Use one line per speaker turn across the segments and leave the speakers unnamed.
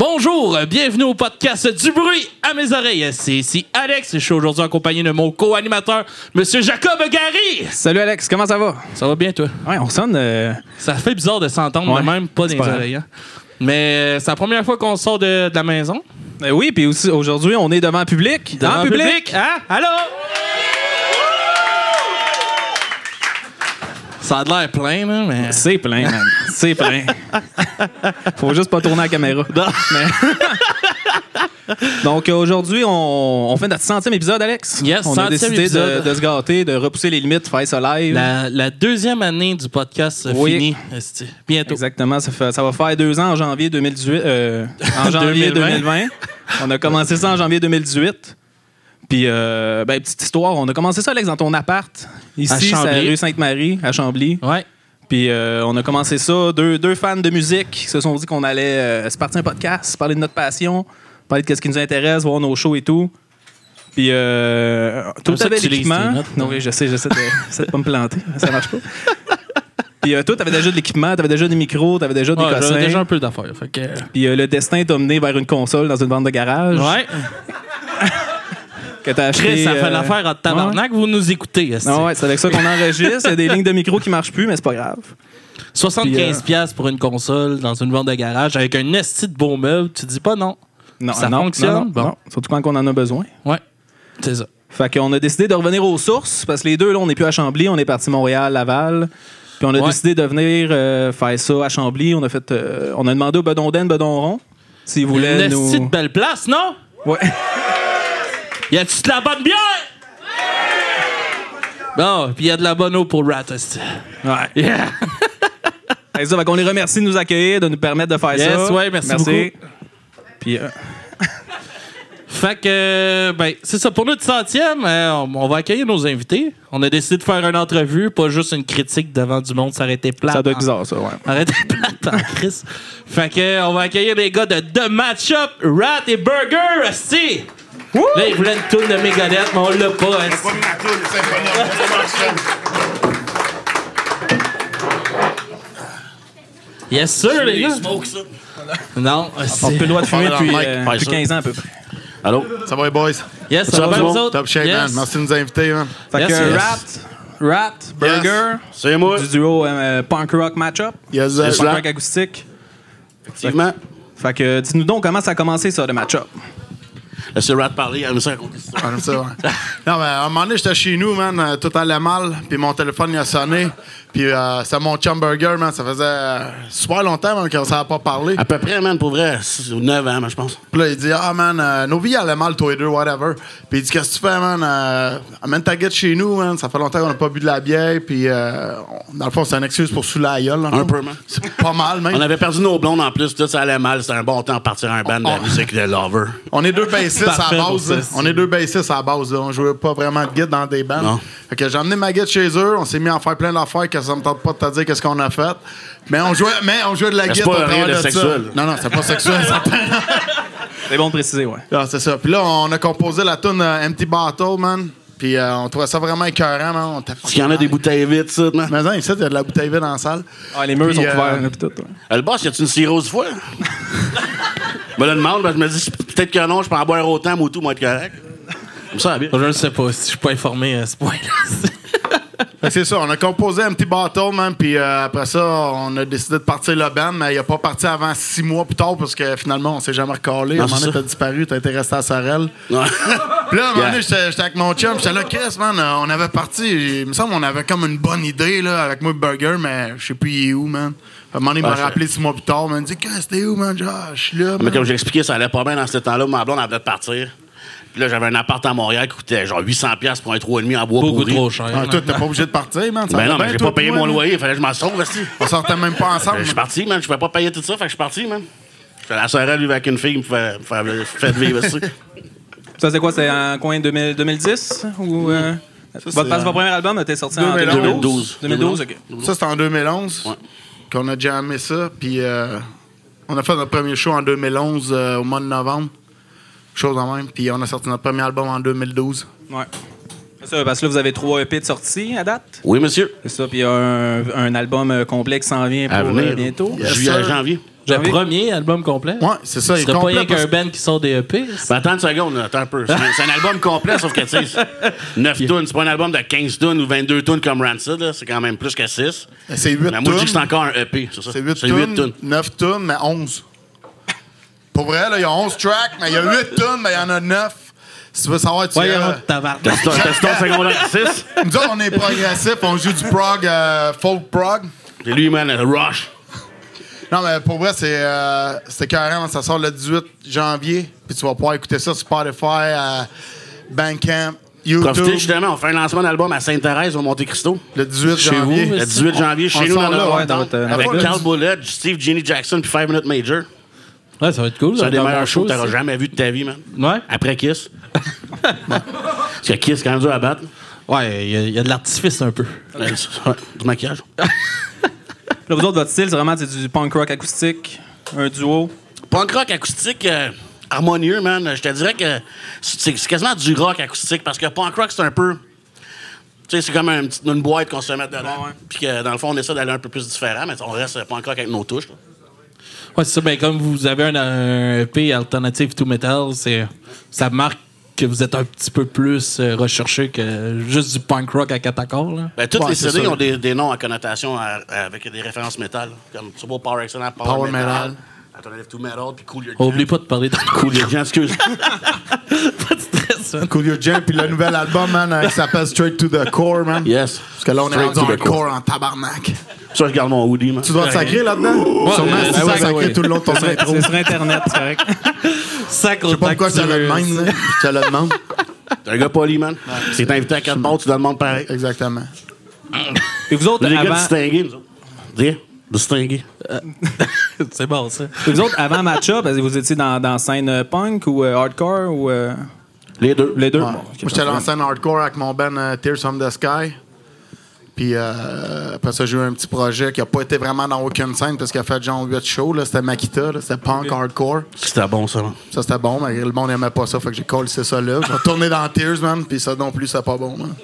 Bonjour, bienvenue au podcast Du bruit à mes oreilles. C'est ici Alex et je suis aujourd'hui accompagné de mon co-animateur, Monsieur Jacob Gary.
Salut Alex, comment ça va?
Ça va bien, toi?
Ouais, on sonne...
Ça fait bizarre de s'entendre,
Ouais,
même pas dans les oreilles. Hein. Mais c'est la première fois qu'on sort de la maison.
oui, puis aussi aujourd'hui, on est devant le public.
Devant le public. Hein? Allô? Ça a l'air plein, là, mais...
C'est plein, man. C'est plein. Faut juste pas tourner la caméra. Donc aujourd'hui, on fait notre 100e épisode, Alex.
Yes,
on a
100e
décidé
épisode.
de se gâter, de repousser les limites, faire ça live.
La deuxième année du podcast finie. Bientôt.
Exactement. Ça va faire 2 ans en janvier 2018. En janvier 2020. On a commencé ça en janvier 2018. Puis, petite histoire, on a commencé ça, Alex, dans ton appart. Ici, c'est la rue Sainte-Marie, à Chambly.
Ouais.
Puis, on a commencé ça. Deux fans de musique qui se sont dit qu'on allait se partir un podcast, parler de notre passion, parler de ce qui nous intéresse, voir nos shows et tout. Puis, toi, t'avais l'équipement. Non, oui, j'essaie de pas me planter. Ça marche pas. Puis, toi, t'avais déjà de l'équipement, t'avais déjà des micros, t'avais déjà des cossins.
J'avais déjà un peu d'affaires.
Puis, le destin t'a mené vers une console dans une vente de garage.
Ouais.
Que t'as acheté,
Chris, ça fait l'affaire en tabarnak, vous nous écoutez.
Non, ouais, c'est avec ça qu'on enregistre. Il y a des lignes de micro qui marchent plus, mais c'est pas grave.
75$ pour une console dans une vente de garage avec un esti de beau meuble, tu dis pas non.
Non,
ça
non,
fonctionne.
Non. Surtout quand on en a besoin.
Ouais, c'est ça.
Fait qu'on a décidé de revenir aux sources, parce que les deux, là, on n'est plus à Chambly, on est parti Montréal, Laval. Puis on a décidé de venir faire ça à Chambly. On a demandé au Bedonden, Bedonron, s'ils voulaient
une
nous...
esti de belle place, non?
Ouais.
Y a-tu de la bonne bière? Bon, puis y a de la bonne eau pour Rat, esti.
Ouais.
Yeah.
Fait qu'on les remercie de nous accueillir, de nous permettre de faire ça.
Yes, ouais, merci beaucoup.
Puis...
Fait que, c'est ça. Pour notre 100e, on va accueillir nos invités. On a décidé de faire une entrevue, pas juste une critique devant du monde. Ça aurait été plate.
Ça doit être bizarre, ça, ouais.
Ça aurait été plate en Chris. Fait que, on va accueillir les gars de The Matchup, Rat et Burger, esti. Là, ils voulaient une toune de Megadeth, mais on l'a pas, esti. Yes, sir, les gars. Non,
On peut le droit de fumer depuis 15 ans, à peu près.
Allô?
Ça va les boys?
Yes, ça va bien, vous autres?
Top shape,
Yes.
man. Merci de nous inviter, man.
Fait
Yes,
que
yes.
Rat, Burger,
C'est moi.
du duo punk rock match-up,
Yes,
Yes,
punk
là.
rock acoustique.
Effectivement.
Fait que dis-nous donc comment ça a commencé, ça, le match-up.
Laissez Rat parler, elle me sert raconter ça.
Comme ça, ouais. Non, mais à un moment donné, j'étais chez nous, man, tout allait mal, puis mon téléphone, il a sonné, puis c'était mon chum Burger, man, ça faisait super longtemps, man, qu'on ne savait pas parler.
À peu près, man, pour vrai, 6 ou 9 ans, man, je pense.
Puis là, il dit, ah, man, nos vies allaient mal, toi et deux, whatever. Puis il dit, qu'est-ce que tu fais, man? Amène ta guette chez nous, man, ça fait longtemps qu'on n'a pas bu de la bière, puis dans le fond, c'est une excuse pour saouler la gueule, là,
Un peu, man.
C'est pas mal, même.
On avait perdu nos blondes en plus, tout ça allait mal, c'était un bon temps de partir un band de la musique de Lover.
On est deux bassistes à
Parfait
la
pour
base.
ça,
Là. On est deux bassistes à la base. Là. On jouait pas vraiment de guide dans des bands.
Non.
Fait que j'ai emmené ma guide chez eux. On s'est mis à faire plein d'affaires que ça me tente pas de te dire qu'est-ce qu'on a fait. Mais on jouait de la
C'est
guide
pas
au
rien
travers
de
de
sexuel.
ça. Non, c'est pas sexuel.
C'est bon de préciser, ouais.
Ah, c'est ça. Puis là, on a composé la tune Empty Bottle, man. Puis on trouvait ça vraiment écœurant, man. On
Parce qu'il y en a des bouteilles vides, ça, man.
Mais non, ici, il y a de la bouteille vide dans la salle.
Ah, les murs
Puis,
sont couverts, là, pis tout. Ouais.
Le boss, y a-tu une cirrhose fois? Je me le demande, je me dis, peut-être que non, je peux en boire autant, moi, tout, moi, être correct. Comme ça, bien.
Je ne sais pas si je suis pas informé à ce point-là.
Fait que c'est ça, on a composé Empty Bottle, man, puis après ça, on a décidé de partir le band, mais il a pas parti avant 6 mois plus tard, parce que finalement, on s'est jamais recalé. À un moment donné, t'as disparu, t'as été resté à Sorel.
Ouais.
Puis là, à un moment donné, j'étais avec mon chum, j'étais là, Chris, man, on avait parti, il me semble qu'on avait comme une bonne idée, là, avec moi, Burger, mais je sais plus il est où, man. À un moment donné, il m'a rappelé 6 mois plus tard, il m'a dit, Chris, t'es où, man? Genre, je suis là,
Mais
man.
comme j'ai expliqué, ça allait pas bien dans ce temps-là. Ma blonde, elle venait de partir. Puis là, j'avais un appart à Montréal qui coûtait genre 800$ pour un 3,5 en bois
Beaucoup
pourri.
trop cher.
Ah, toi, t'es pas obligé de partir, man. Ça
Ben
va
non,
bien,
mais j'ai
toi,
pas payé
toi,
mon
man.
loyer. Il fallait que je m'en sauve, aussi.
On sortait même pas ensemble.
Je suis parti, man. Je pouvais pas payer tout ça, fait que je suis parti, man. Je suis à la Sorel, vivre avec une fille, qui me fait vivre aussi.
Ça, c'est quoi? C'est en coin 2010? Ou, votre premier album était sorti en
2012.
2012, OK.
Ça, c'était en 2011
Ouais.
qu'on a jammé ça. Puis on a fait notre premier show en 2011 au mois de novembre. Chose en même. Puis on a sorti notre premier album en 2012.
Ouais. C'est ça, parce que là, vous avez 3 EP de sortie à date.
Oui, monsieur.
C'est ça, puis il y a un album complet qui s'en vient
À
pour
venir.
bientôt.
Yes,
Juillet,
sir.
janvier.
Le premier album complet?
Ouais, c'est ça.
Ce
Il est
serait pas
complet
rien qu'un band qui sort des EP?
Ben, attends une seconde, attends un peu. C'est un album complet, sauf que, tu sais, 9 tunes. C'est pas un album de 15 tunes ou 22 tunes comme Rancid, là. C'est quand même plus que 6.
C'est 8
Mais moi, je dis que c'est
tunes.
encore un EP, c'est ça.
C'est 8
tunes.
tunes, 9 tunes, mais 11. Pour vrai, là, il y a 11 tracks, mais il y a 8 tunes, mais il y en a 9. Si tu veux savoir, tu
Voyons, tabarnak.
T'as ton secondaire 6?
Nous autres, on est progressif, on joue du prog, folk prog.
C'est lui, man, Rush.
Non, mais pour vrai, c'est carrément, ça sort le 18 janvier. Puis tu vas pouvoir écouter ça sur Spotify, Bandcamp, YouTube.
Profitez, justement, on fait un lancement d'album à Sainte-Thérèse, au Monte-Cristo.
Le 18
Chez
janvier.
vous,
Le 18 janvier,
On
chez nous,
sort
dans
là,
notre
ouais,
dans votre-
avec
le
Carl Bullet, Steve, Jenny Jackson, puis 5 Minute Major.
Ouais, ça va être cool.
C'est un des
un
meilleurs
bon
shows que
show,
t'auras
ça.
jamais vu de ta vie, man.
Ouais.
Après Kiss. Parce que Kiss, c'est quand même dur à battre.
Ouais, il y a de l'artifice un peu.
Ouais, du maquillage.
Là, vous autres, votre style, c'est vraiment du punk rock acoustique, un duo.
Punk rock acoustique harmonieux, man. Je te dirais que c'est quasiment du rock acoustique parce que punk rock, c'est un peu. Tu sais, c'est comme une boîte qu'on se met dedans.
Ouais.
Puis que dans le fond, on essaie d'aller un peu plus différent, mais on reste punk rock avec nos touches. Là.
Ouais, c'est ça. Ben, comme vous avez un EP alternative to metal, ça marque que vous êtes un petit peu plus recherché que juste du punk rock à 4 accords. Là.
Ben, toutes
Ouais,
les
c'est
CD
ça.
ont des noms à connotation avec des références métal, comme Turbo Power Excellent,
Power Metal.
Alternative to Metal, puis Cool Your
Oublie
Jam.
pas de parler dans le
Cool Your Jam, excuse.
Pas de stress, man.
Cool Your Jam, puis le nouvel album, man, qui s'appelle Straight to the Core, man.
Yes.
Parce que là, on est
Straight
rendu
to the core.
hardcore en tabarnak.
Ça, je garde mon hoodie, man.
Tu dois te sacrer là-dedans? Sûrement, si tu vas sacrer tout le long de ton intro.
C'est sur Internet, c'est correct.
Sac
Je sais pas pourquoi
ça
ça le même, là. Je te le demande.
T'es un gars poli, man. Si t'es invité à 4 bars, tu le demandes pareil.
Exactement.
Et vous autres,
Les gars
avant,
distingués, nous autres. Dis, distingués.
C'est bon, ça.
vous autres, avant Matcha, vous étiez dans scène punk ou hardcore ou
Les deux.
les deux?
Ouais.
Bon,
Moi, j'étais lancé en hardcore avec mon band Tears from the Sky. Puis après ça, j'ai eu un petit projet qui n'a pas été vraiment dans aucune scène parce qu'il a fait genre 8 shows. Là. C'était Makita, là. C'était punk hardcore.
C'était bon, ça, man.
Ça, c'était bon, mais le monde n'aimait pas ça. Fait que j'ai collé ça là. J'ai retourné dans Tears, man. Puis ça non plus, c'est pas bon, man.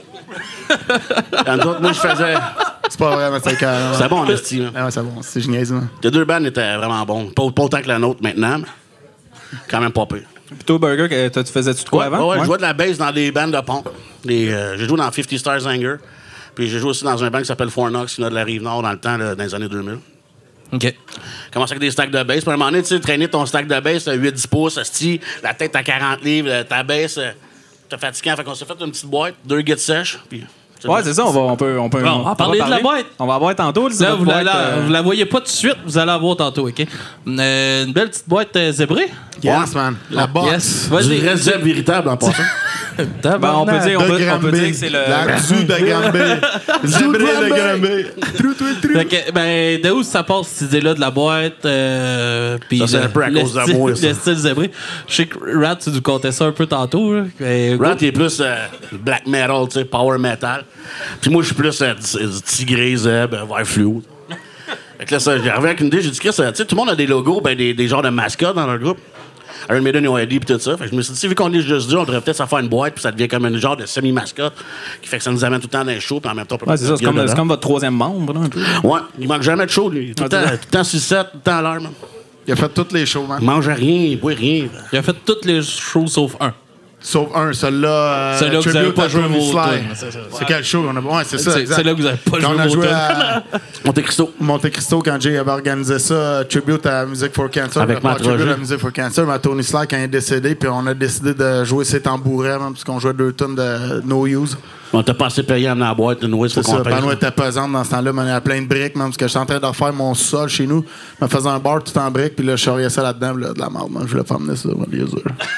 Dans d'autres, moi, je faisais.
C'est pas vrai, mais c'est carrément.
C'était bon, le style, man.
Ah ouais, c'est bon. C'est génial, man.
Les deux bandes étaient vraiment bons. Pas autant que la nôtre maintenant, mais quand même pas pire.
Puis toi, Burger, tu faisais-tu de quoi avant?
Ouais, je jouais de la bass dans des bandes de punk. J'ai joué dans 50 Stars Anger. Puis j'ai joué aussi dans un band qui s'appelle Fornox, qui venait de la Rive-Nord dans le temps, là, dans les années 2000.
OK.
Commence avec des stacks de bass. Puis à un moment donné, tu sais, traîner ton stack de bass à 8-10 pouces, asti, la tête à 40 livres, ta bass, t'es fatiguant. Fait qu'on s'est fait une petite boîte, 2 guides sèches. Puis
Ouais, c'est ça, on peut
Bon,
on va
parler de la boîte.
On va avoir tantôt.
Là, vous la voyez pas tout de suite, vous allez la voir tantôt, OK? Une belle petite boîte zébrée.
Yes, man. La box.
Yes.
du
Vas-y.
vrai zèbre véritable en passant.
Ben, on peut dire,
De
on peut
Granby.
dire que c'est le.
La zoo de Granby. Zébré de Granby. Trou, trou, trou.
Fait que, ben, de où ça passe cette idée-là de la boîte? Puis
Ça, c'est un peu à cause de moi, ça.
Le style zébré. Je sais que Rat, tu nous contais ça un peu tantôt. Là.
Rat, il est plus black metal, tu sais, power metal. Puis moi, je suis plus tigré, zèbre, vert fluo. Fait que là, ça, j'arrivais avec une idée, j'ai dit, Chris, tu sais, tout le monde a des logos, ben, des genres de mascottes dans leur groupe. Iron Maiden et OID pis tout ça. Fait que je me suis dit, vu qu'on est juste deux, on devrait peut-être s'en faire une boîte, puis ça devient comme un genre de semi-mascotte, qui fait que ça nous amène tout le temps dans les shows, puis en même temps, on peut
Ouais, c'est ça,
mettre
c'est
notre gueule
comme
dedans.
votre troisième membre, là, un peu.
Ouais, il manque jamais de show, lui. Tout le temps sur 7, tout le temps à l'heure, man.
Il a fait toutes les shows, man.
Il mange rien, il boit rien.
Il a fait toutes les shows sauf un.
Sauf un, celui-là.
Celui-là que vous avez
Tribute
pas
à
joué
Tony
vos
Sly.
tunes, c'est ça.
C'est quel show qu'on a. Ouais, c'est ça.
C'est
exact.
là que vous avez pas
Quand
joué
on a
vos
joué
tunes.
à
Monte Cristo.
Monte Cristo, quand Jay avait organisé ça, Tribute à Music for Cancer.
Avec
Pas
Matt
Tribute
Roger.
à Music for Cancer, mais Tony Sly, quand il est décédé, puis on a décidé de jouer ses tambourets, man, parce qu'on jouait 2 tonnes de No Use.
On t'a pas assez payé à amener la boîte, une
C'est ça. Pano était pesante dans ce temps-là, mais on avait plein de briques, man, parce que j'étais en train de refaire mon sol chez nous. Je me faisais un bar tout en briques, puis là, je charriais ça là-dedans, puis là, de la merde, man. Je voulais pas amener ça, man, les yeux.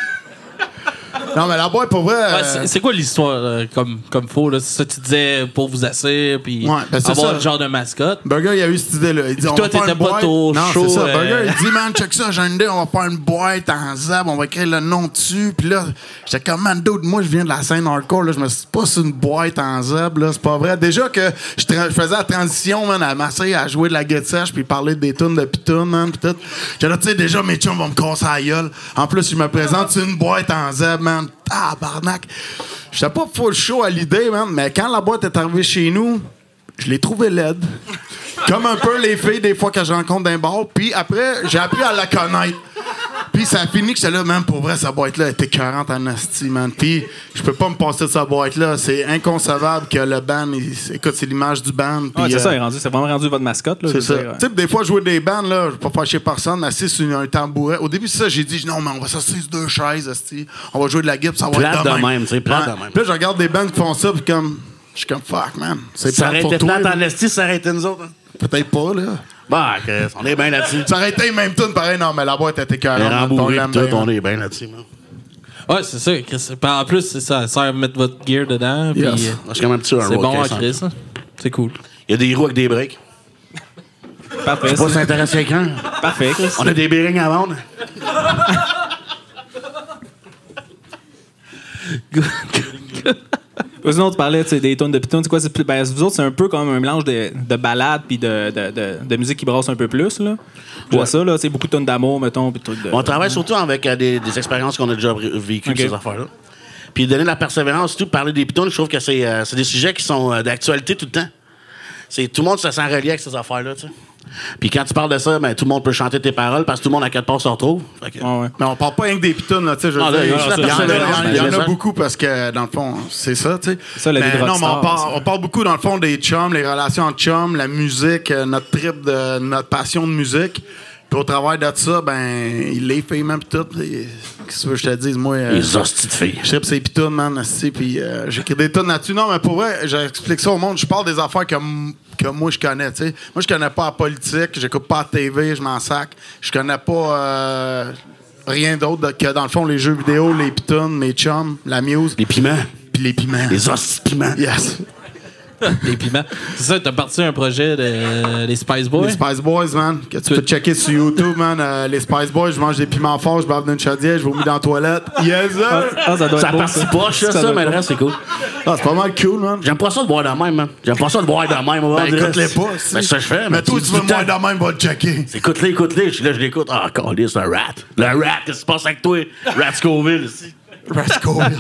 Non, mais la boîte, pour vrai.
Ouais, c'est quoi l'histoire comme faux? Là? C'est ça que tu disais pour vous asseoir puis
Ouais, ben c'est
avoir
ça.
un genre de mascotte.
Burger, il a eu cette idée-là. Il dit, on
toi,
va faire
t'étais
une
pas
boîte.
au
Non,
show,
c'est ça. Burger, il dit, man, check ça, j'ai une idée, on va faire une boîte en zab, on va écrire le nom dessus. Puis là, j'étais comme, man, dude, moi, je viens de la scène hardcore, là, je me suis pas sur une boîte en zab, là, c'est pas vrai. Déjà que je faisais la transition, man, à m'asseoir à jouer de la guette sèche, puis parler des tunes de pitoune, man, pis tout. J'étais là, tu sais, déjà, mes chums vont me casser la gueule. En plus, je me présente sur une boîte en zab, man. Tabarnak. J'étais pas full chaud à l'idée, man, mais quand la boîte est arrivée chez nous, je l'ai trouvée laide. Comme un peu les filles, des fois, que je rencontre dans un bar. Puis après, j'ai appris à la connaître. Puis ça a fini que j'étais là, man, pour vrai, sa boîte-là était 40 en asti, man. Puis je peux pas me passer de sa boîte-là. C'est inconcevable que le band, écoute, c'est l'image du band.
Ouais, c'est ça, c'est vraiment rendu votre mascotte. Là,
c'est ça.
Dire,
Tu sais, des fois, jouer des bands, là, je vais pas fâcher personne, assis sur un tambouret. Au début, c'est ça, j'ai dit, non, mais on va s'asseoir sur 2 chaises, asti. On va jouer de la guitare, ça va
Plate
être
de même, c'est plate de même.
Puis là, je regarde des bands qui font ça, puis comme, je suis comme, fuck, man. C'est
Ça
plate
aurait
pour
été
toi.
plate en esti, ça aurait été nous autres. Hein.
Peut-être pas, là.
Bah, Chris, on est bien là-dessus.
Ça aurait été même tout pareil, non, mais la boîte était
Les
carrément.
rembourrés pis tout, on est bien là-dessus. Man.
Ouais, c'est ça. Chris. Puis en plus, c'est ça. Ça sert à mettre votre gear dedans. Puis,
Yes.
C'est quand même petit un
c'est
road
bon à
case,
Chris. Hein. C'est cool.
Il y a des roues avec des breaks.
Parfait.
Je sais pas si ça intéresse quelqu'un.
Parfait, Chris.
On a des bearings à vendre.
Sinon, tu parlais des tonnes de pitons. C'est quoi? Ben, vous autres, c'est un peu comme un mélange de ballades puis de musique qui brasse un peu plus. Là. Je vois ça, là. C'est beaucoup de tonnes d'amour, mettons. Puis trucs de...
On travaille surtout avec des expériences qu'on a déjà vécues,
Ok.
ces affaires-là. Puis donner de la persévérance, tout, parler des pitons, je trouve que c'est des sujets qui sont d'actualité tout le temps. Tout le monde se sent relié avec ces affaires-là, tu sais. Puis quand tu parles de ça, ben, tout le monde peut chanter tes paroles parce que tout le monde à quelque part se retrouve. Fait que-
Ouais.
Mais on parle pas rien que des pitounes, là, tu sais, je veux
Non, là,
dire,
il y a juste la persévérance,
il y en
mais
a
ça.
beaucoup parce que, dans le fond, c'est ça, tu sais.
C'est ça, la vie de
Mais non, mais
rockstar,
on parle beaucoup, dans le fond, des chums, les relations entre chums, la musique, notre trip, notre passion de musique. Puis au travers de ça, ben, les filles, même, pis tout. Qu'est-ce que tu veux que je te dise, moi?
Les hosties de filles.
Je tripe ces pitounes, man, aussi, puis j'écris des tonnes là-dessus. Non, mais pour vrai, j'explique ça au monde. Je parle des affaires que moi, je connais, tu sais. Moi, je connais pas la politique, j'écoute pas la TV, je m'en sac. Je connais pas rien d'autre que, dans le fond, les jeux vidéo, les pitounes, mes chums, la muse,
Les piments.
puis les piments.
Les hosties de piments.
Yes.
Les piments. C'est ça, t'as parti un projet des Spice Boys?
Les Spice Boys, man, que tu peux checker sur YouTube, man. Les Spice Boys, je mange des piments forts, je bave d'une chaudière, je vomis dans la toilette. Yes, sir!
Ça doit
Ça
être beau,
partit poche, ça,
doit
mais
être
le reste, c'est cool.
Ah, c'est pas mal cool, man.
J'aime pas ça de boire de même, man. J'aime pas ça de boire de même. On va
Ben,
dire.
écoute-les pas, si.
Ben, c'est ça que je fais.
Mais toi,
tu
tu
me
veux
dis
moi
tout le temps,
de même, va le checker.
écoute-les, écoute-les. Je l'écoute. Ah, calé, c'est un rat. Le rat, qu'est-ce qui se passe avec toi? Rat Scoville, ici.
Rascal.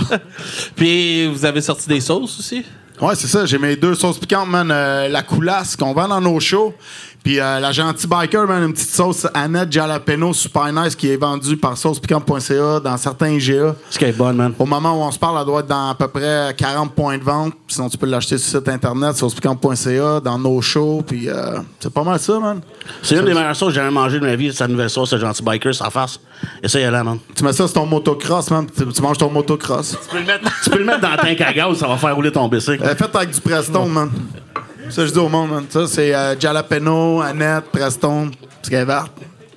Puis vous avez sorti des sauces aussi?
Ouais, c'est ça. J'ai mes 2 sauces piquantes, man. La coulasse qu'on vend dans nos shows. Puis la gentille biker, man, une petite sauce Annette Jalapeno super nice qui est vendue par saucepiquante.ca dans certains IGA.
Ce qui est bonne, man.
Au moment où on se parle, elle doit être dans à peu près 40 points de vente. Sinon, tu peux l'acheter sur le site internet, saucepiquante.ca, dans nos shows. Puis c'est pas mal ça, man.
C'est une des meilleures sauces que j'ai jamais mangé de ma vie, sa nouvelle sauce, ce gentil biker, sans face. Essaye là, man.
Tu mets ça sur ton motocross, man. Tu manges ton motocross.
Tu peux le mettre dans le tank à gaz, ça va faire rouler ton bicycle.
Fait avec du Preston, man. Ça, je dis au monde, man. Ça, c'est Jalapeno, Annette, Preston, petit vert.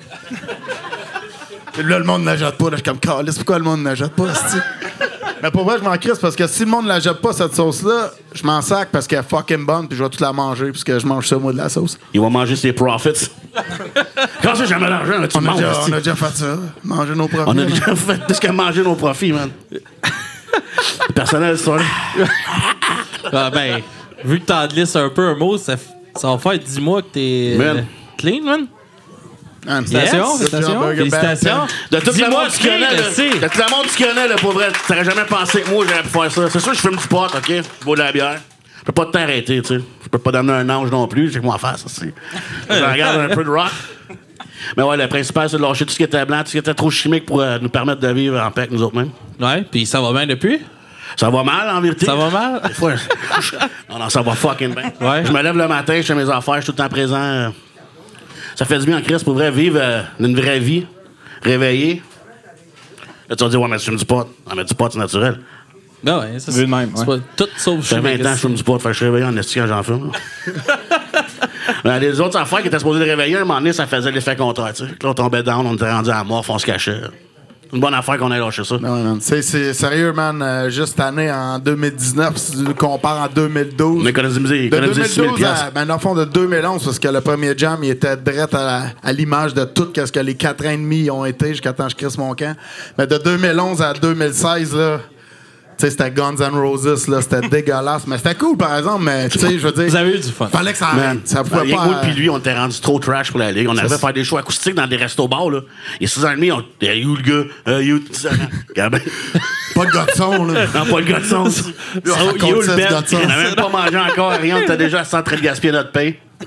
Là, le monde ne la jette pas. Là, je suis comme, calisse, pourquoi le monde ne la jette pas, c'ti? Mais pour vrai, je m'en crisse parce que si le monde ne la jette pas, cette sauce-là, je m'en sac parce qu'elle est fucking bonne puis je vais toute la manger puisque je mange ça, moi, de la sauce.
Il va manger ses profits. Quand ça, jamais d'argent, là, tu
On a,
manges.
déjà,
esti.
on a déjà fait ça. Manger nos profits.
On a
man.
déjà fait plus que manger nos profits, man. Personnel, ça, là.
Ah ben, vu que t'en glisses un peu un mot, ça va faire 10 mois que t'es
Man.
clean, man.
Man,
Félicitations,
Good job,
félicitations.
Burger Band.
Félicitations.
De tout le
Dis-moi
monde que tu
clean,
connais, là.
je sais.
De tout le monde que tu connais, là, pour vrai, t'aurais jamais pensé que moi, j'aurais pu faire ça. C'est sûr que je fume du pot, OK? Je bois de la bière. Je peux pas t'arrêter, tu sais. Je peux pas donner un ange non plus. J'ai que moi à faire, ça, c'est. Je regarde un peu de rock. Mais ouais, le principal, c'est de lâcher tout ce qui était blanc, tout ce qui était trop chimique pour nous permettre de vivre en paix avec nous autres mêmes.
Ouais, puis ça va bien depuis?
Ça va mal, en vérité.
Ça va mal?
Des fois, non, ça va fucking bien.
Ouais.
Je me lève le matin, je fais mes affaires, je suis tout le temps présent. Ça fait du bien en crise pour vrai, vivre une vraie vie, réveillé. Là, tu vas dire, ouais, mais tu fumes du pot. Non, mais du pot, c'est naturel.
Ben ouais, ça
Vu de même,
c'est
ouais.
pas tout sauf
Ça fait 20 ans que je fume du pot, fait que je suis réveillé en esti quand j'en fume. Mais les autres affaires qui étaient supposées de réveiller, à un moment donné, ça faisait l'effet contraire. Tu sais. Là, on tombait down, on était rendu à la mort, on se cachait. C'est une bonne affaire qu'on ait lâché ça.
Non, man. C'est sérieux, man. Juste cette année, en 2019, si tu compares en 2012.
On économisé,
De
économisé 6 000
2012 à, ben, dans le fond, de 2011, parce que le premier jam, il était direct à l'image de tout ce que les 4 ans et demi ont été jusqu'à temps que je crisse mon camp. Mais de 2011 à 2016, là, tu sais, c'était Guns N' Roses, là, c'était dégueulasse. Mais c'était cool, par exemple, mais tu sais, je veux dire.
Vous avez eu du fun.
Fallait que ça
Man,
arrête. Ça pouvait
rien
pas.
que moi puis lui, on était rendu trop trash pour la ligue. On arrivait à faire des shows acoustiques dans des restos-bars, là. Il y a 6 ans et demi, on était où le gars? You, Gabin.
Pas de gars de son, là.
Non, pas le gars de son.
raconte
You,
ça,
le
ce
Ben.
gars de son.
On n'a même pas mangé encore rien. On était déjà en train de gaspiller notre pain.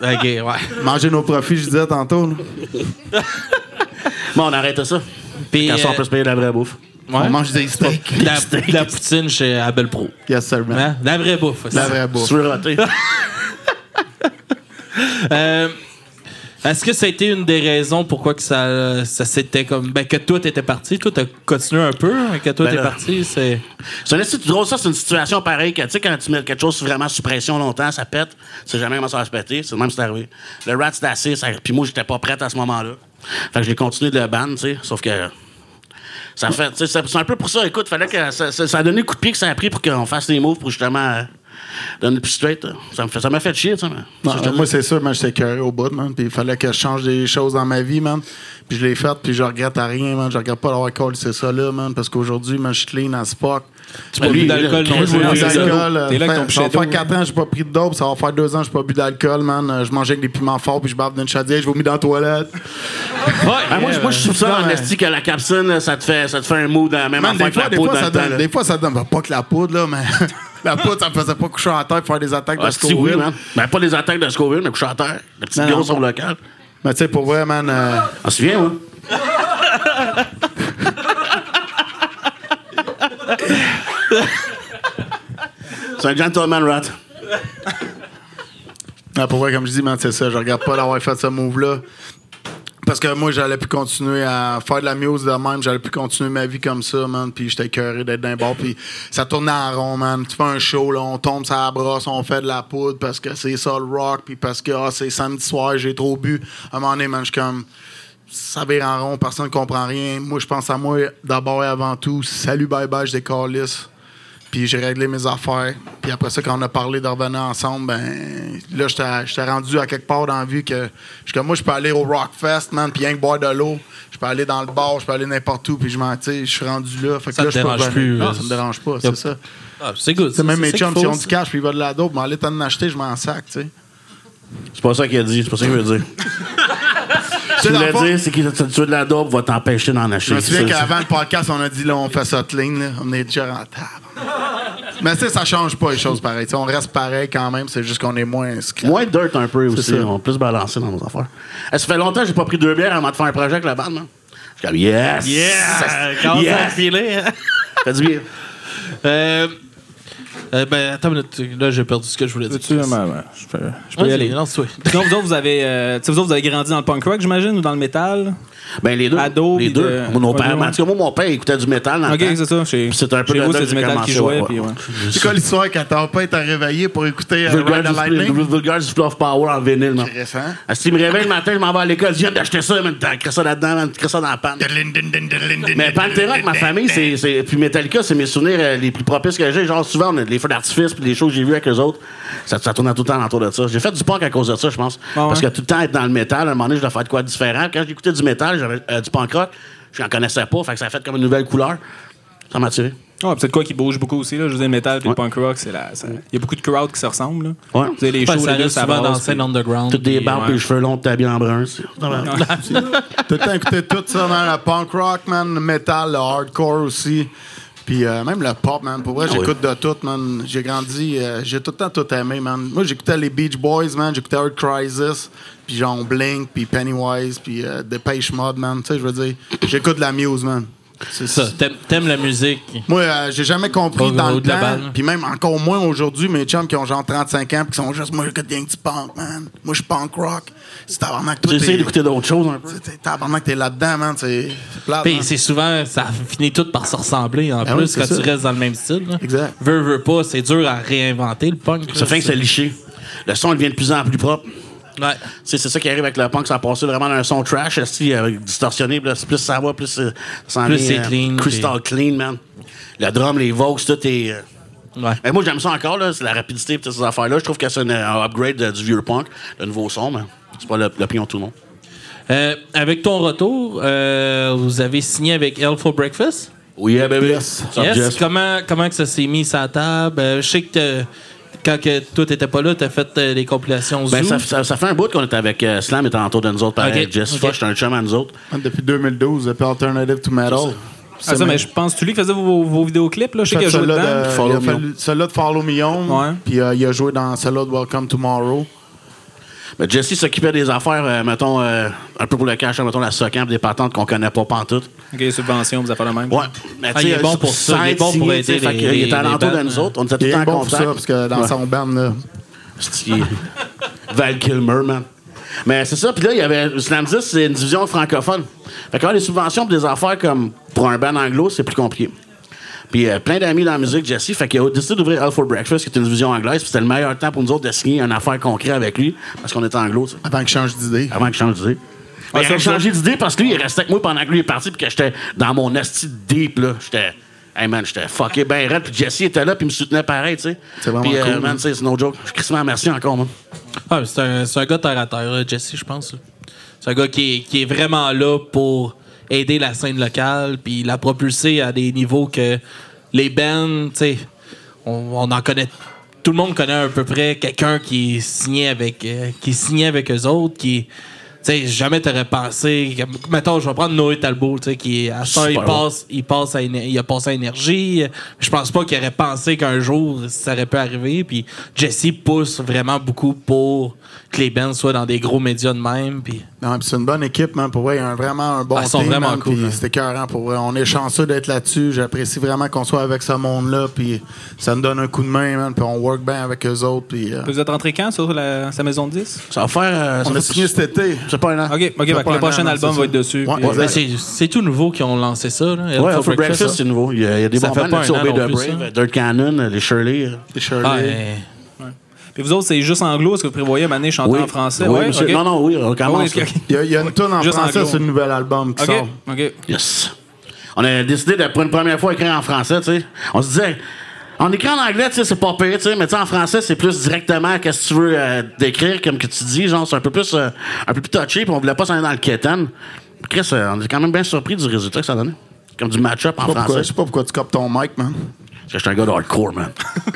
OK, ouais.
Manger nos profits, je disais tantôt. Là.
Bon, on arrête ça.
Puis,
Quand ça, on peut se payer de la vraie bouffe.
On mange des steaks.
la poutine chez Abel Pro.
Yes, sir, man.
Hein? La vraie bouffe.
La vraie bouffe.
Tu veux rater?
Est-ce que ça a été une des raisons pourquoi que ça s'était comme. Ben, que toi, t'étais parti? Toi, t'as continué un peu, mais que toi,
Ben
t'es
là.
parti, c'est.
C'est un institut drôle, ça, c'est une situation pareille que, tu sais, quand tu mets quelque chose vraiment sous pression longtemps, ça pète. Tu sais jamais comment ça va se péter. C'est le même c'est arrivé. Le rat, c'était assez. Puis moi, j'étais pas prête à ce moment-là. Fait que j'ai continué de le ban, tu sais. Sauf que. Ça fait. Tu sais, c'est un peu pour ça. Écoute, fallait que. Ça a donné le coup de pied que ça a pris pour qu'on fasse les moves pour justement. Donner plus straight. Ça m'a fait chier, ça.
Moi, c'est sûr, man, j'étais curieux au bout, man. Puis il fallait que je change des choses dans ma vie, man. Puis je l'ai fait, puis je regrette à rien, man. Je regrette pas d'avoir call, c'est ça, là, man. Parce qu'aujourd'hui, man, je suis clean as fuck.
Tu bois plus d'alcool non
Je bois
plus.
plus
c'est ça.
d'alcool.
T'es là avec ton
Ça va
pichet
faire
d'eau.
4 ans que j'ai pas pris de dope. Ça va faire 2 ans que j'ai pas bu d'alcool, man. Je mangeais avec des piments forts, puis je bave d'une chaudière. Je vomis dans la toilette.
Moi, je trouve ça en esti que la capsule, ça te fait un mood dans la même
Man,
affaire que la poudre dans le temps.
des fois, ça donne. Ben, pas que la poudre, là, mais. La poudre, ça me faisait pas coucher en terre pour faire des attaques de
Ah, si oui,
Scoville.
man. Ben, pas les attaques de Scoville, mais coucher à terre. Le petit
Non,
gros
non.
sur le local.
Mais tu sais, pour vrai, man.
On se souvient, moi. C'est un gentleman rat.
Pour vrai, comme je dis, man, c'est ça. Je regarde pas d'avoir fait ce move-là. Parce que moi, j'allais plus continuer à faire de la musique de même. J'allais plus continuer ma vie comme ça, man. Puis j'étais écœuré d'être dans un bar. Puis ça tournait en rond, man. Tu fais un show, là, on tombe sur la brosse, on fait de la poudre parce que c'est ça le rock. Puis parce que c'est samedi soir, j'ai trop bu. À un moment donné, man, je suis comme. Ça vire en rond, personne ne comprend rien. Moi, je pense à moi d'abord et avant tout. Salut, bye bye, je décalisse. Puis j'ai réglé mes affaires. Puis après ça, quand on a parlé de revenir ensemble, ben là, j'étais rendu à quelque part dans la vie que moi, je peux aller au Rockfest, man, puis rien que boire de l'eau. Je peux aller dans le bar, je peux aller n'importe où, puis je suis rendu là. Fait que
Ça
là,
te
je peux
dérange
revenir.
plus,
Non, ça me dérange pas, c'est ça.
Ah, c'est good.
C'est même mes
ça
chums,
qu'il
s'ils
faut,
ont du cash, puis ils veulent de la dope, mais aller t'en acheter, je m'en sac, tu sais.
C'est pas ça qu'il a dit, c'est pas ça qu'il veut dire. Ce qu'il
dans le fond-
voulait dire, c'est que tu veux de la dope, va t'empêcher d'en acheter.
Je me souviens
C'est ça.
qu'avant le podcast, on a dit, là, on fait ça clean, là. On est déjà rentable. Mais tu sais, ça change pas les choses pareilles. T'sais, on reste pareil quand même, c'est juste qu'on est moins scrap.
Moins dirt un peu aussi,
ça.
on est plus balancé dans nos affaires. Ça fait longtemps que j'ai pas pris 2 bières avant de faire un projet avec la bande, man. Je suis comme, yes!
Quand
Yes!
ça a filé, hein?
Fait du bien.
Ben, attends une minute. Là, j'ai perdu ce que je voulais dire.
Je peux y aller.
Lance-toi.
Donc, vous autres, vous avez grandi dans le punk rock, j'imagine, ou dans le métal?
Ben, les deux.
Ado,
les
puis
deux.
de-
Mon
ouais,
père,
ouais.
en tout cas, moi, mon père écoutait du métal dans le
Ok,
temps.
c'est ça.
Puis c'est un peu
chez
là
vous,
que
c'est du
j'ai
métal qui
commencé,
jouait.
ouais.
Puis, ouais.
C'est quoi l'histoire quand ton père t'a réveillé pour écouter Ride the Lightning?
Vulgar du Fluff Power en vinyle, man.
Intéressant.
S'il me réveille le matin, je m'en vais à l'école, je viens d'acheter ça, man. T'as créé ça là-dedans, man. Crée ça dans la panne. Mais Pantera avec ma famille, puis Metallica, c'est mes souvenirs les plus propices que j'ai. Genre, souvent, on a les feux d'artifice, puis les shows que j'ai vues avec eux autres. Ça tournait tout le temps autour de ça. J'ai fait du punk à cause de ça, je pense.
Ah ouais?
Parce que tout le temps, être dans le métal, à un moment donné, je dois faire de quoi de différent. Quand j'écoutais du métal, j'avais du punk rock, je n'en connaissais pas, fait que ça a fait comme une nouvelle couleur. Ça m'a attiré.
Ah, peut-être quoi qui bouge beaucoup aussi. Là. Je veux dire, le métal et
Ouais.
le punk rock, il y a beaucoup de crowds qui se ressemblent. Là.
Ouais.
Vous avez les
Ouais,
shows,
ça
les gars,
reste
ça
souvent dans
brasse,
la scène
puis-
underground.
Toutes des
puis-
barbes et les cheveux longs, t'habilles en brun.
Tout le temps écouté tout ça, man. Le punk rock, man. Le metal, le hardcore aussi. Puis même le pop, man. Pour vrai,
Ah
j'écoute de tout, man. J'ai grandi, j'ai tout le temps tout aimé, man. Moi, j'écoutais les Beach Boys, man. J'écoutais Earth Crisis, puis John Blink, puis Pennywise, puis Depeche Mode, man. Tu sais, je veux dire, j'écoute de la Muse, man. C'est
Ça, t'aimes la musique.
Moi, j'ai jamais compris
Au-
dans
au
le
de la
temps,
balle.
puis même encore moins aujourd'hui, mes chums qui ont genre 35 ans, puis qui sont juste, moi, j'écoute rien que du punk, man. Moi, je suis punk rock. C'est tabarnak, toi,
J'essaie d'écouter d'autres choses un peu.
tabarnak, t'es là-dedans, man. C'est plate,
Puis
man.
c'est souvent, ça finit tout par se ressembler en
Ah
plus
oui, c'est
quand
ça.
tu restes dans le même style. Là.
Exact.
Veux pas, c'est dur à réinventer le punk.
Ça
là,
fait que c'est liché. Le son, il devient de plus en plus propre.
Ouais.
C'est ça qui arrive avec le punk, ça a passé vraiment d'un son trash, distorsionné, puis là, plus ça va, plus ça en
Plus
vient,
c'est clean,
crystal clean, man. Le drum, les vox, tout est...
Ouais.
Mais moi, j'aime ça encore, là, c'est la rapidité et toutes ces affaires-là. Je trouve que c'est un upgrade du vieux punk, le nouveau son, mais c'est pas l'opinion de tout le monde.
Avec ton retour, vous avez signé avec Hell for Breakfast.
Oui, yeah, baby.
Yes.
What's up,
Yes.
Jess?
Comment que ça s'est mis sur la table? Je sais que quand que toi t'étais pas là, t'as fait les compilations Zoo.
Ben, ça fait un bout qu'on était avec Slam et autour de nous autres, pareil.
Ok,
Jess
ok.
Foch, j'étais un chum à nous autres.
Depuis 2012, depuis Alternative to Metal.
Ah, ça, mais je pense que c'est lui qui faisait vos vidéoclips. Là. Je sais qu'il a joué dedans.
Follow Me
Celui-là de Follow Me Home.
Ouais.
Puis il a joué dans celui-là de Welcome Tomorrow.
Ben, Jesse s'occupait des affaires, mettons, un peu pour le cash, mettons, la SOCAM, des patentes qu'on connaît pas pantoute.
OK, subventions, vous avez fait le même.
Ouais. Mais,
il est bon pour ça. Il est bon pour aider les
il était alentour de nous autres. On était tout
Il
le temps
est bon
en
pour ça,
contact.
parce que dans son band, là.
Val Kilmer, man. Mais c'est ça. Puis là, il y avait Slam 10, c'est une division francophone. Fait que les subventions pour des affaires comme pour un band anglo, c'est plus compliqué. Puis plein d'amis dans la musique, Jesse, fait qu'il a décidé d'ouvrir All for Breakfast, qui est une division anglaise. Puis c'était le meilleur temps pour nous autres de signer une affaire concrète avec lui, parce qu'on était anglo, tu sais.
Avant qu'il change d'idée.
Avant qu'il change d'idée. Mais il a changé d'idée parce que lui, il restait avec moi pendant que lui est parti, puis que j'étais dans mon asti deep, là. Hey man, j'étais fucké ben raide, puis Jesse était là, puis il me soutenait pareil, tu sais.
C'est vraiment
puis,
cool.
man, tu sais, c'est no joke. Je crissement merci encore, man.
Ah, c'est un gars terre à terre, Jesse, je pense. C'est un gars qui est vraiment là pour aider la scène locale, puis la propulser à des niveaux que les bands, tu sais, on en connaît. Tout le monde connaît à peu près quelqu'un qui est signé avec eux autres, qui, tu sais, jamais t'aurais pensé. Mettons, je vais prendre Noé Talbot, tu sais, qui à ça, il a passé à Énergie. Je pense pas qu'il aurait pensé qu'un jour ça aurait pu arriver. Puis Jesse pousse vraiment beaucoup pour que les bands soient dans des gros médias de même. Puis
Non, puis c'est une bonne équipe, man. Pour vrai, il y a vraiment un bon
ils sont
team,
vraiment
man,
cool,
puis
man.
c'est écœurant pour vrai. On est chanceux d'être là-dessus. J'apprécie vraiment qu'on soit avec ce monde-là, puis ça nous donne un coup de main, man. Puis on work bien avec eux autres, puis...
Vous êtes rentré quand sur sa maison de 10?
Ça va faire.
on a signé cet été.
C'est pas un an.
OK, fait que
pas
le
un
prochain
an,
album
c'est
va
ça.
être dessus.
Ouais,
puis,
ouais.
ben, c'est tout nouveau qu'ils ont lancé ça. Là.
Ouais, All for Breakfast, c'est nouveau. Il y a des
Ça
bons
fait
bands,
pas
là,
un an
Obey
non
the
plus,
Brave,
ça.
Dirt Cannon, les Shirley.
Les Shirley.
Ah,
Puis vous autres, c'est juste anglo? Est-ce que vous prévoyez une année chanter en français?
Oui,
Ouais,
monsieur.
OK.
Non, oui, on commence.
Oui, OK.
Il y a une tonne en
Juste
français
anglo.
sur le nouvel album qui
OK,
sort.
OK.
Yes. On a décidé de, pour une première fois, écrire en français, tu sais. On se disait, on écrit en anglais, tu sais, c'est pas pire, tu sais, mais tu sais, en français, c'est plus directement qu'est-ce que tu veux décrire, comme que tu dis, genre, c'est un peu plus touché, puis on voulait pas s'en aller dans le quétaine. Chris, on est quand même bien surpris du résultat que ça donnait. Comme du match-up en français.
Je sais pas pourquoi tu copes ton mic, man.
Parce que je suis un gars de hardcore, man.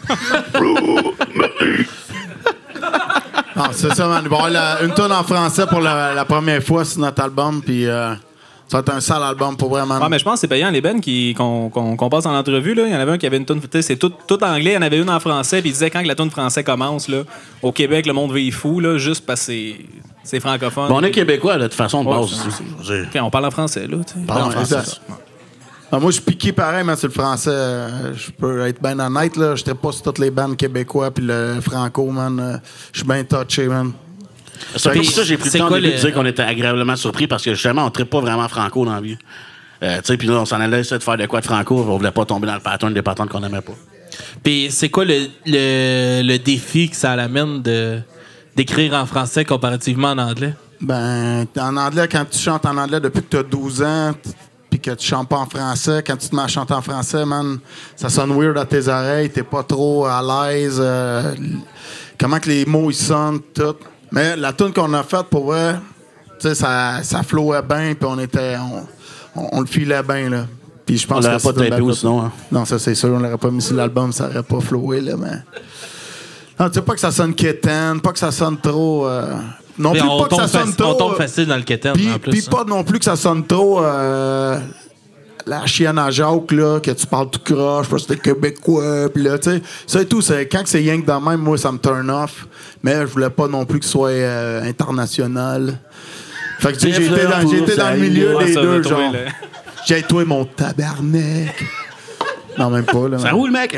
Non, c'est ça, man. Il va y avoir une tonne en français pour la première fois sur notre album, puis ça va être un sale album pour vraiment.
Ouais, mais je pense que c'est payant, les bands qu'on passe en entrevue. Là. Il y en avait un qui avait une toune, c'est tout anglais. Il y en avait une en français. Puis il disait quand la toune français commence, là, au Québec, le monde vit fou, là, juste parce que c'est francophone.
Bon, on est québécois, de toute façon, de
Ouais,
base.
OK, on parle en français, là. Tu sais.
Parle en
Ouais,
français.
exact. Ah, moi, je suis piqué pareil, mais sur le français. Je peux être bien honnête, là. Je n'étais pas sur toutes les bandes québécois, puis le franco, man. Je suis bien touché, man.
C'est pour ça que j'ai pris
c'est
le temps
quoi
au début de
le-
dire qu'on était agréablement surpris parce que justement, on ne traite pas vraiment franco dans la vie. Tu sais, puis là, on s'en allait essayer de faire de quoi de franco. On voulait pas tomber dans le pattern des patentes qu'on n'aimait pas.
Puis c'est quoi le défi que ça amène d'écrire en français comparativement en anglais?
Ben, en anglais, quand tu chantes en anglais depuis que tu as 12 ans, puis que tu chantes pas en français, quand tu te mets à chanter en français, man, ça sonne weird à tes oreilles, t'es pas trop à l'aise. Comment que les mots ils sonnent, tout. Mais la tune qu'on a faite, pour vrai, tu sais, ça flowait bien, puis on le filait bien, là. Puis je
On
pense
l'aurait
que
pas
c'est une
tapé
belle
ou sinon. Hein.
Non, ça c'est sûr, on l'aurait pas mis sur l'album, ça aurait pas flowé, là, mais... Non, tu sais, pas que ça sonne quétaine, pas que ça sonne trop... Non
Puis
plus
on
pas que ça sonne trop...
on tombe facile dans le quétaine,
Puis,
en plus.
puis pas non plus que ça sonne trop la chienne à Jacques, là, que tu parles tout croche, parce que t'es québécois, puis là, tu sais, ça et tout, quand c'est rien que de même, moi, ça me turn off, mais je voulais pas non plus que ce soit international. Fait que, tu sais, j'ai été dans le milieu
Ouais,
des
ça,
deux,
de trouver
genre. J'ai toi, mon tabarnak. Non, même pas, là.
Ça roule, mec?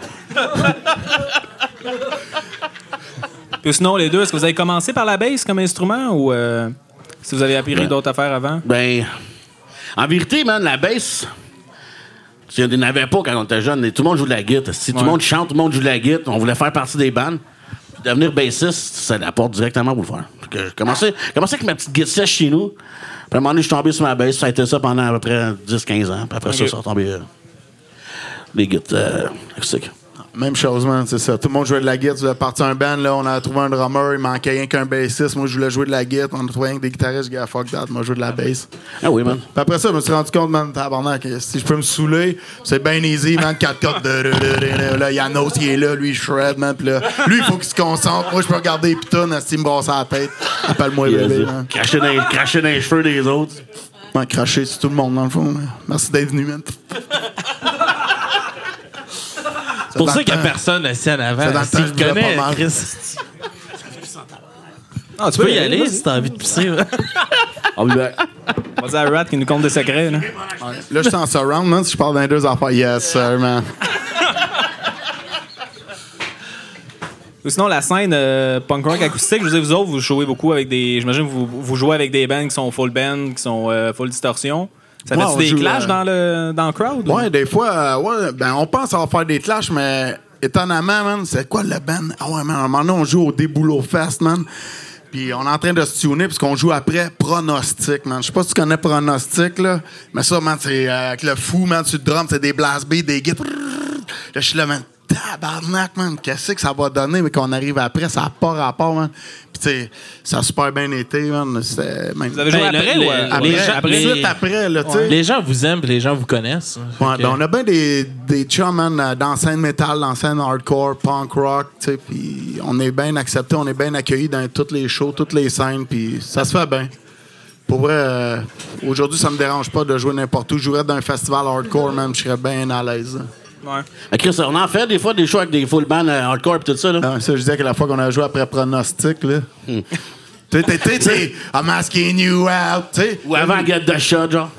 Puis sinon, les deux, est-ce que vous avez commencé par la bass comme instrument ou si vous avez appris d'autres affaires avant?
Ben, en vérité, man, la bass, il n'y en avait pas quand on était jeune. Tout le monde joue de la guitare. Si tout le monde chante, tout le monde joue de la guitare. On voulait faire partie des bandes. Puis devenir bassiste, ça l'apporte directement pour le faire. Fait que j'ai commencé avec ma petite guitare sèche chez nous. Puis à un moment donné, je suis tombé sur ma bass. Ça a été ça pendant à peu près 10-15 ans. Puis après ça, ça a tombé les guitares acoustiques.
Même chose, man, c'est ça. Tout le monde jouait de la guitare. Tu voulais partir un band, là, on a trouvé un drummer, il manquait rien qu'un bassiste. Moi, je voulais jouer de la guitare. On a trouvé rien que des guitaristes. Je dis, ah, fuck that, moi, je joue de la bass.
Ah oui, man.
Puis après ça, je me suis rendu compte, man, tabarnak, si je peux me saouler, c'est bien easy, man, 4 cordes de... Là, Yannos, il est là, lui, il shred, man, puis là, lui, il faut qu'il se concentre. Moi, je peux regarder les pitons, il me brasse à la tête. Appelle-moi bébé, man.
Cracher dans les cheveux des autres.
Man, cracher sur tout le monde, dans le fond. Man. Merci d'être venu, man.
C'est pour ça qu'il n'y a personne assis en avant.
C'est dans le
Si
temps,
tu
je buvais
connais,
pas mal.
Chris. Ah, tu peux y aller si t'as envie de pisser.
On va bien.
On va dire à Rat qui nous compte des secrets. Là.
Là, je suis en surround, man. Si je parle dans les deux affaires, yes, sir, man.
Ou sinon, la scène punk rock acoustique, je veux dire, vous autres, vous jouez beaucoup avec des. J'imagine que vous jouez avec des bands qui sont full band, qui sont full distorsion. Ça
Ouais,
fait-tu
on
des
joue,
clashs dans le crowd? ou?
Ouais, des fois, ouais, ben, on pense avoir faire des clashs, mais étonnamment, man, c'est quoi le band? Ah ouais, man, à un moment donné, on joue au Déboulot Fest, man. Puis on est en train de se tuner, puisqu'on joue après Pronostic, man. Je sais pas si tu connais Pronostic, là. Mais ça, man, c'est avec le fou, man, sur le drum, c'est des blast beats, des guitares. Là, je suis là, man. Tabarnak, man. Qu'est-ce que ça va donner, mais qu'on arrive après, ça n'a pas rapport, man. Puis, tu sais, ça a super bien été, man. C'était, man.
Vous avez joué
Ben,
après
le-
ou
le-
Après,
les gens- les-
suite après, là, tu sais.
Les gens vous aiment et les gens vous connaissent.
Ouais,
Fait que-
ben on a bien des chums, man, dans la scène métal, dans la scène hardcore, punk rock, tu sais, puis on est bien acceptés, on est bien accueillis dans toutes les shows, toutes les scènes, puis ça se fait bien. Pour vrai, aujourd'hui, ça me dérange pas de jouer n'importe où. Je jouerais dans un festival hardcore, même, je serais bien à l'aise.
Ouais.
Chris, on en fait des fois des shows avec des full bands hardcore et tout ça. Là.
Ah, ça, je disais que la fois qu'on a joué après Pronostic, là. Tu sais, I'm asking you out, tu sais.
Ou avant Get the Shot, genre.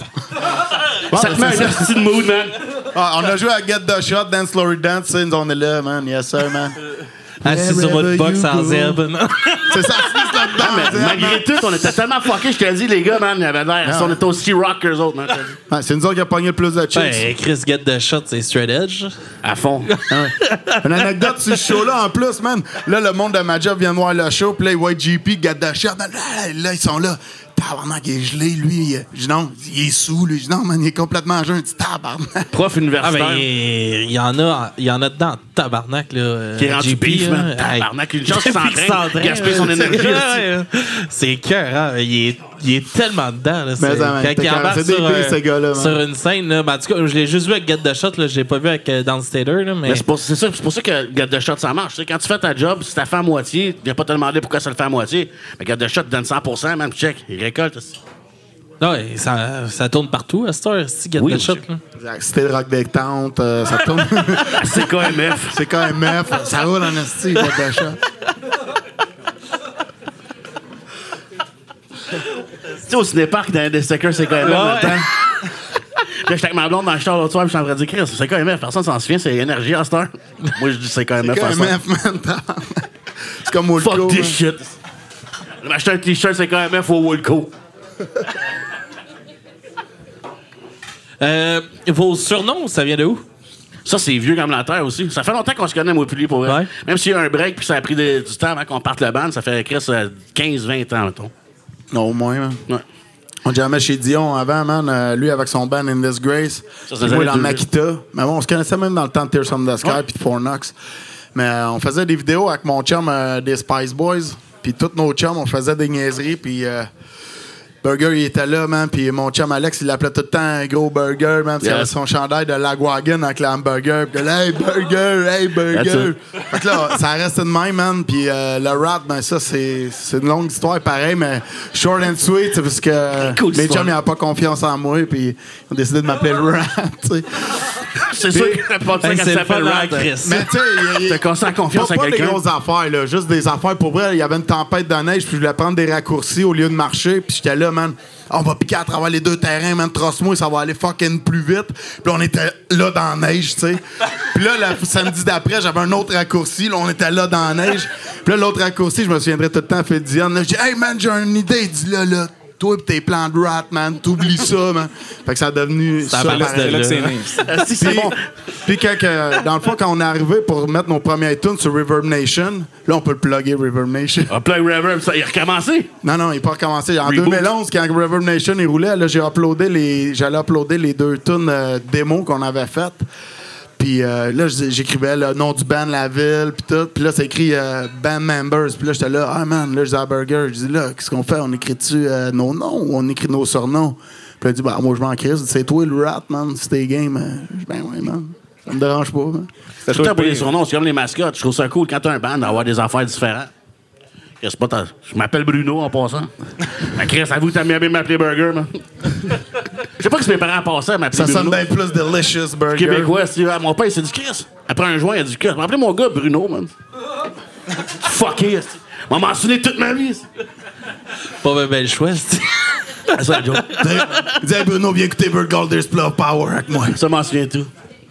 Bon,
Ça te met
c'est
un petit mood, man.
Ah, on a joué à Get the Shot, Dance Slower Dance, tu sais, nous, on est là, man. Yes, sir, man.
Assis sur votre box
Wherever
sans
you
herbe.
go.
non?
C'est ça, c'est là-dedans.
Mais malgré tout, on était tellement fuckés, je te dis, les gars, man, ils avaient l'air.
Ah.
On était aussi rock qu'eux autres, man.
Ouais, c'est nous autres qui a pogné le plus de chips.
Ben, Chris Get the Shot, c'est straight edge.
À fond.
Une anecdote sur ce show-là, en plus, man. Là, le monde de ma job vient de voir le show, puis là, ils voient JP, Get the Shot. Là, ils sont là. Tabarnak, il est gelé, lui. Je dis non, il est sous, lui. Je dis non, man, il est complètement jeune. Je dis tabarnak.
Prof
Ah,
universitaire.
ben, il y en a dedans, tabarnak, là.
Qui est rendu
JP,
beef,
là.
man. Tabarnak, une chance qu'il
Depuis qu'il
s'entraîne, gaspille son
là.
énergie,
Ouais, c'est cœur, hein. Il est tellement dedans, là.
Mais ça, man,
Quand
t'es
il embarque
c'est
sur,
débile, ce gars-là, man.
sur une scène, là. Ben, en tout cas, je l'ai juste vu avec Get the Shot, là. Je l'ai pas vu avec Downstater, là. Mais
Mais c'est pour ça que Get the Shot, ça marche. Tu sais, quand tu fais ta job, si t'as fait à moitié, il a pas te demander pourquoi ça le fait à moitié. Mais Get the Shot te donne 100%, man, check, il récolte.
non, ça tourne partout à cette heure, si Get
Oui,
the Shot,
monsieur.
là.
Exact. C'était le rock détente, ça tourne.
C'est KMF.
C'est KMF. Ça roule en esti, Get the Shot.
Tu sais, au cinépark, dans des stickers, c'est KMF en même temps. Là, j'étais avec ma blonde dans le char l'autre soir, puis je suis en train de dire, Chris, c'est KMF, personne s'en souvient, c'est énergie à cette heure. Moi, je dis c'est KMF à cette heure.
KMF, man. tabarnak. C'est comme Woolco.
Fuck this
man.
shit. Je vais acheter un t-shirt, c'est KMF au Woolco.
Vos surnoms, ça vient de où?
Ça, c'est vieux comme la terre aussi. Ça fait longtemps qu'on se connaît, moi, puis lui, pour vrai.
Ouais.
Même s'il y a un break, puis ça a pris du temps avant qu'on parte le band, ça fait, Chris, 15-20 ans, mettons.
Non, au moins, man.
Ouais.
On jamais chez Dion avant, man. Lui, avec son band In Disgrace.
Ça, c'est
Moi,
les
dans
deux.
Makita. Mais bon, on se connaissait même dans le temps de Tears from the Sky puis de Fornox. Mais on faisait des vidéos avec mon chum des Spice Boys. Puis tous nos chums, on faisait des niaiseries. Puis Burger, il était là, man. Puis mon chum Alex, il l'appelait tout le temps un gros Burger, man. Puis il
Yeah.
avait son chandail de Lagwagon avec l'hamburger. Puis là, hey, Burger, hey, Burger.
That's
Fait que là, ça reste de même, man. Puis le rap, ben ça, c'est une longue histoire, pareil, mais short and sweet, c'est parce que
Cool
mes
histoire.
chums, ils n'avaient pas confiance en moi. Puis ils ont décidé de m'appeler le rap, tu sais.
C'est sûr que la plupart du temps,
Hey,
quand
c'est
ça
le fun,
s'appelle
hein,
rap,
Chris.
Mais tu sais,
t'as constant confiance à
pas des
quelqu'un.
grosses affaires, là. Juste des affaires. Pour vrai, il y avait une tempête de neige, puis je voulais prendre des raccourcis au lieu de marcher. Puis j'étais là, man. On va piquer à travers les deux terrains, man. Trosse-moi, ça va aller fucking plus vite. Puis on était là dans la neige, tu sais. Puis là, le samedi d'après, j'avais un autre raccourci. Là, on était là dans la neige. Puis là, l'autre raccourci, je me souviendrai tout le temps, fait Diane. Là, je dis, hey, man, j'ai une idée. Il dit, là. Toi pis tes plans de rat, man, t'oublies ça, man. Fait que ça a devenu ça.
parle
pareil.
de
là que c'est né.
Si, c'est
Puis,
bon.
puis dans le fond, quand on est arrivé pour mettre nos premiers tunes sur Reverb Nation, là, on peut le plugger, Reverb Nation.
Ah, Plug Reverb, ça, il a recommencé.
Non, il n'est pas recommencé. En
Reboot.
2011, quand Reverb Nation il roulait, là, j'allais uploader les 2 tunes démos qu'on avait faites. Puis là, j'écrivais le nom du band, la ville, puis tout. Puis là, c'est écrit band members. Puis là, j'étais là, ah man, là, je disais à Burger, je dis là, qu'est-ce qu'on fait? On écrit-tu nos noms ou on écrit nos surnoms? Puis il a dit, bah, moi, je m'en crisse. C'est toi le rat, man, c'est tes games. Je dis, ben ouais, man. Ça me dérange pas, man.
C'est tout le temps pour les surnoms, c'est comme les mascottes. Je trouve ça cool quand t'as un band d'avoir des affaires différentes. Chris, je m'appelle Bruno en passant. Ben, Chris, avoue que t'aimes bien m'appeler Burger, man. Je sais pas que c'est mes parents passaient m'appeler
Ça sonne
Bruno.
bien plus delicious, Burger.
Québécois, c'est mon père, il s'est dit Chris. Après un joint, il a dit Chris. Appelez mon gars Bruno, man. Fucké. esti. m'a mentionné toute ma vie.
Pas belle choix, c'est.
C'est un joke.
Il dit, hey, Bruno, viens écouter Bird Golders Play of Power avec moi.
Ça m'en souvient tout.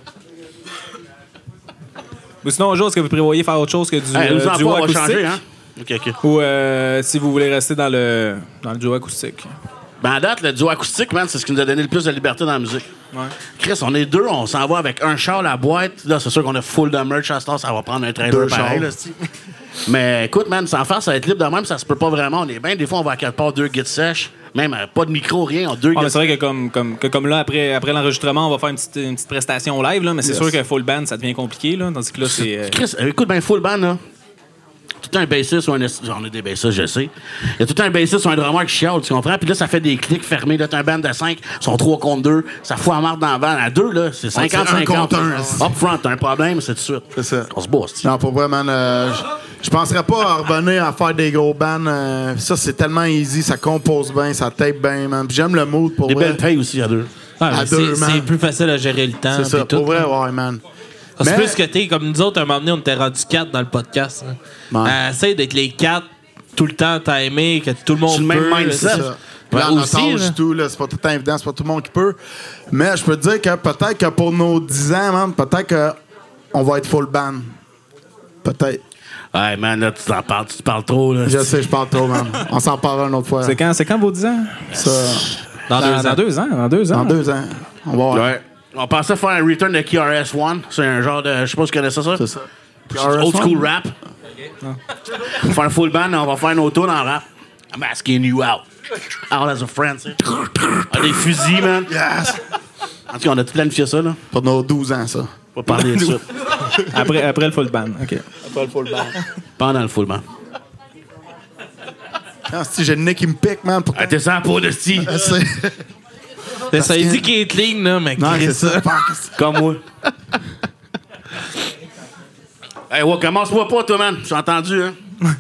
Ou sinon, un jour, est-ce que vous prévoyez faire autre chose que du duo
on va
acoustique?
changer, hein? OK.
Ou si vous voulez rester dans le duo acoustique?
Ben, à date, le duo acoustique, man, c'est ce qui nous a donné le plus de liberté dans la musique.
Ouais.
Chris, on est deux, on s'en va avec un char à la boîte. Là, c'est sûr qu'on a full de merch à ce temps, ça va prendre un trailer pareil, là, c'ti. Mais écoute, man, sans faire, ça va être libre de même, ça se peut pas vraiment. On est bien. Des fois, on va à quelque part 2 guides sèches, même pas de micro, rien, on 2
Ah, mais
guides.
c'est vrai que comme là, après l'enregistrement, on va faire une petite prestation live, là, mais c'est sûr que full band, ça devient compliqué. Là, tandis que là, c'est.
Chris, écoute, ben full band, là. Tout un bassiste ou un... On a des bassistes, je sais. Il y a tout un bassiste ou un drummer qui chiale, tu comprends? Puis là, ça fait des clics fermés. Là, t'as un band de 5, ils sont 3 contre 2. Ça fout à marre dans le van. À 2, là, c'est 50-50.
C'est un contre un.
Up front, t'as un problème, c'est tout de suite.
C'est ça.
On se bosse.
Non, pour vrai, man, je penserais pas à revenir à faire des gros bands. Ça, c'est tellement easy, ça compose bien, ça tape bien, man. Puis j'aime le mood, pour
Des
vrai.
belles payes aussi à 2.
Ah, mais
À deux, man.
c'est plus facile à gérer le temps.
C'est ça,
puis tout.
pour vrai, ouais, man.
C'est
Mais-
plus que t'es, comme nous autres, à un moment donné, on était rendu 4 dans le podcast. Hein.
Ouais.
Essaye d'être les 4 tout le temps timés, que tout le monde
C'est le
peut.
même
là,
mindset.
c'est
C'est
ça.
ça. Puis là,
Ouais,
notre
aussi,
âge
là.
et tout, là, c'est pas tout le temps évident, c'est pas tout le monde qui peut. Mais je peux te dire que peut-être que pour nos 10 ans, man, peut-être qu'on va être full band. Peut-être.
Ouais, man, là, tu parles trop, là.
Je sais, je parle trop, man. On s'en parlera une autre fois.
C'est quand vos 10 ans?
Ça,
Dans 2 ans.
Dans 2 ans. Dans 2 ans.
dans 2 ans. On va voir.
Ouais. On pensait faire un return de KRS-One. C'est un genre de... Je sais pas si tu connais ça.
C'est ça.
Old school rap. On va faire un full band, on va faire un auto dans le rap. I'm asking you out. Out as a friend, tu sais. Ah, des fusils, man.
Yes!
En tout cas, on a tout planifié ça, là.
Pour nos 12 ans, ça.
On va parler de ça.
Après le full band. OK.
Pendant le full band.
Ah, si j'ai le nez qui me pique, man. Pour...
Ah, t'es sans peau de style.
Ça dit qu'il est clean, là, mais
Non,
Chris,
c'est ça.
Comme moi. Hey, ouais, commence-moi pas, toi, man. J'ai entendu, hein.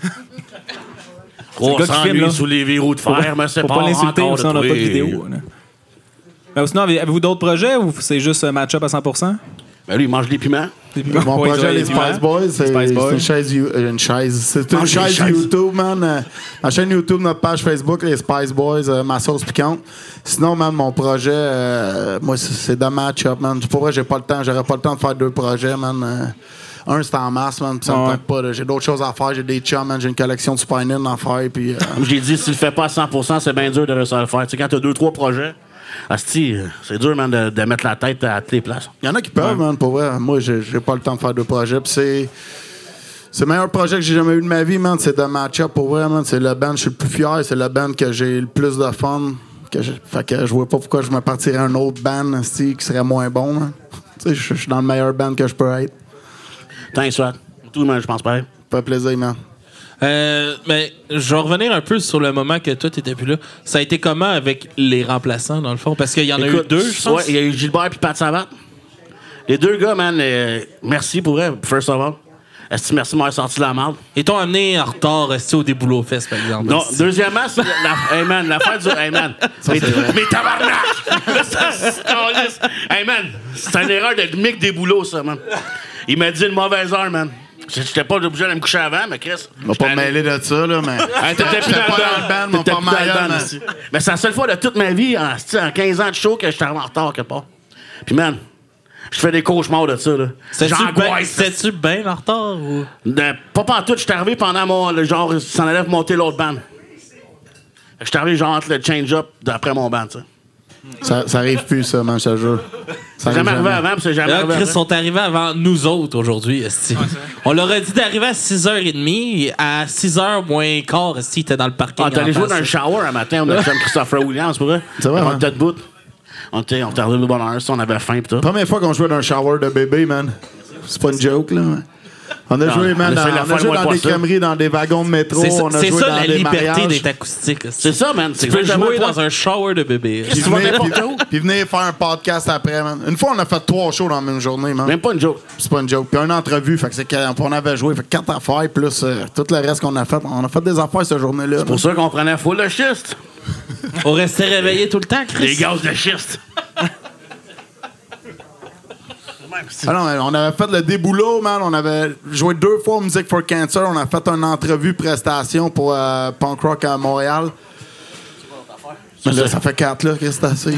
le gars qui filme, là.
sous les verrous de fer, mais c'est
Faut
pas
pas l'insulter,
encore
sinon on n'a pas de
toi.
vidéo. Là. Ben, sinon, avez-vous d'autres projets ou c'est juste match-up à 100%?
Ben lui, il mange des piments.
Mon
Ouais,
projet,
ouais,
les
les
Spice Boys, c'est
Spice Boys.
une chaise. C'est
Ah,
une
j'ai une
chaise
chaise.
YouTube, man. Ma chaîne YouTube, notre page Facebook, les Spice Boys, ma sauce piquante. Sinon, man, mon projet, moi, c'est de match-up, man. Pour vrai, j'ai pas le temps. J'aurais pas le temps de faire 2 projets, man. Un, c'est en masse, man. Puis ça me
Ouais.
tente pas. Là. J'ai d'autres choses à faire. J'ai des chums, man. J'ai une collection de Super Nintendo à faire. Puis,
Comme j'ai dit, si tu le fais pas à 100%, c'est bien dur de réussir à le faire. Tu sais, quand t'as 2-3 projets, asti, c'est dur, man, de mettre la tête à toutes les places.
il y en a qui peuvent, man, pour vrai. Moi, j'ai pas le temps de faire 2 projets. Puis c'est le meilleur projet que j'ai jamais eu de ma vie, man. C'est de match-up, pour vrai, man. C'est le band, je suis le plus fier. C'est le band que j'ai le plus de fun. Fait que je vois pas pourquoi je me partirais un autre band, asti, qui serait moins bon, man. Tu sais, je suis dans le meilleur band que je peux être.
Thanks, soit. Tout, man, je pense pareil.
Ça fait plaisir, man.
Mais je vais revenir un peu sur le moment que toi, t'étais plus là. Ça a été comment avec les remplaçants, dans le fond? Parce qu'il y en a eu 2, je pense.
Ouais, il y a eu Gilbert et Pat Sabat. Les 2 gars, man, merci pour eux, first of all. Est-ce que merci de m'avoir sorti de la merde?
Ils t'ont amené en retard au Déboulot Fest, par exemple.
Non, deuxièmement, c'est hey man, l'affaire du. Hey man, mais tabarnak! Ça, c'est calisse. Hey man, c'est une erreur de Mick Desboulots, ça, man. Il m'a dit une mauvaise heure, man. J'étais pas obligé d'aller me coucher avant, mais Chris.
On va pas me mêler de ça, là, mais.
Hey, t'étais plus
J'étais
dans
pas
le
dans
band,
le band, mon
t'étais
père
plus dans le
Maillard,
band,
man.
aussi. Mais c'est la seule fois de toute ma vie, en 15 ans de show, que j'étais en retard quelque part. Puis man, je fais des cauchemars de ça, là. J'angoisse.
C'était-tu bien en retard? Ou...
Pas pantoute, je suis arrivé pendant mon. Genre, il s'en allait monter l'autre band. Je suis arrivé genre entre le change-up d'après mon band, ça.
Ça arrive plus, ça, man, je te jure. Ça
C'est jamais
arrive
arrivé avant, puis c'est jamais
Là,
arrivé
Chris
après.
sont arrivés avant nous autres aujourd'hui, esti. On leur a dit d'arriver à 6h30. À 6h moins quart, esti, ils étaient dans le parking.
On est allé
en
jouer
face,
dans le
là.
shower un matin, on a fait Christopher Williams, pour vrai.
C'est vrai,
On
hein?
était debout. On était arrivé de bonne heure, on avait faim, pis tout.
Première fois qu'on jouait dans un shower de bébé, man. C'est pas une joke, là. On a joué, man,
on essaie de la
on
faire
a joué
moins
dans des
possible.
crèmeries, dans des wagons de métro.
C'est ça,
On a
c'est
joué
ça
dans
la
des
liberté
mariages.
d'être acoustique. esti.
C'est ça, man. C'est
Tu peux
exactement
jouer
quoi.
dans un shower de bébé.
Puis
Tu vas
venez,
n'importe où.
puis venez faire un podcast après, man. Une fois, on a fait 3 shows dans la même journée, man.
Même pas une joke.
C'est pas une joke. Puis une entrevue, fait que c'est qu'on avait joué, fait 4 affaires, plus tout le reste qu'on a fait. On a fait des affaires cette journée-là.
C'est pour ça qu'on prenait full de schiste.
On restait réveillé tout le temps, Chris.
Les gaz de schiste.
Ah non, on avait fait le déboulot, man. On avait joué 2 fois au Music for Cancer. On a fait une entrevue prestation pour Punk Rock à Montréal. Là, ça fait 4 là, qu'est-ce que c'est assez?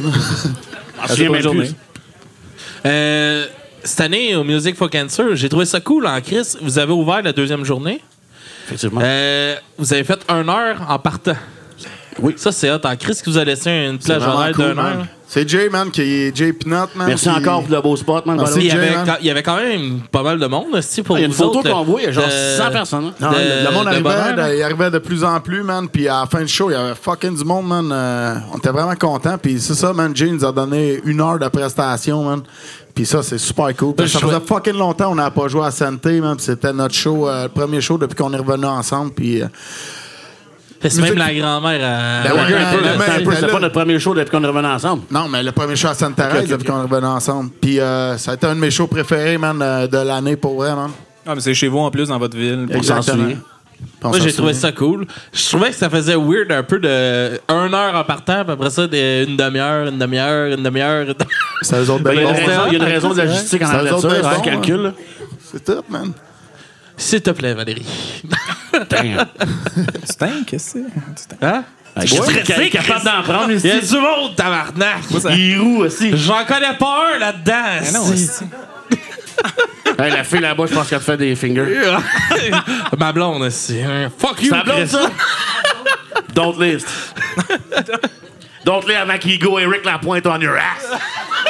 Cette année, au Music for Cancer, j'ai trouvé ça cool en Chris. Vous avez ouvert la 2e journée.
Effectivement.
Vous avez fait 1 heure en partant.
Oui.
Ça, c'est hot. En Chris, que vous avez laissé une plage horaire
Cool,
d'1 heure.
c'est Jay, man, qui est Jay Pinot, man.
Merci encore pour le beau spot, man.
Merci.
Il y,
Jay,
avait,
man.
il y avait quand même pas mal de monde aussi pour
Il y a une
vous
photo
autres,
qu'on voit, il y a genre
de-
600 personnes. Hein?
Non, le monde
de bonheur, là.
il arrivait de plus en plus, man. Puis à la fin du show, il y avait fucking du monde, man. On était vraiment contents. Puis c'est ça, man. Jay nous a donné 1 heure de prestation, man. Puis ça, c'est super cool. Parce que ça faisait fucking longtemps qu'on n'avait pas joué à Santé, man. Puis c'était notre show, le premier show depuis qu'on est revenu ensemble. Puis
C'est même la grand-mère à...
Ben ouais,
C'était pas notre premier show depuis qu'on est revenu ensemble.
non, mais le premier show à Sainte-Thérèse depuis qu'on est revenu ensemble. Puis ça a été un de mes shows préférés, man, de l'année pour vrai, man.
Ah, mais c'est chez vous en plus, dans votre ville.
On s'en
Exactement.
souvient.
Moi, j'ai trouvé ça cool. Je trouvais que ça faisait weird un peu de 1 heure en partant, puis après ça, une demi-heure.
C'est eux autres
Il y a
bons,
une raison- il y a une raison de logistique en
C'est
arrière de
eux
ça,
autres
c'est un
bons,
calcul. là.
C'est tout, man.
S'il te plaît, Valérie.
Damn.
Tu t'aimes, qu'est-ce que c'est?
Hein?
Je suis très capable d'en prendre
Il y a
ici.
du monde, tabarnak!
Il est roux aussi.
J'en connais pas un là-dedans!
Mais non,
si.
c'est-
Hey, la fille là-bas, je pense qu'elle te fait des fingers.
Ma blonde aussi. Fuck you!
C'est la blonde,
Chris.
ça? Don't list. Don't list avant qu'il go Eric Lapointe on your ass.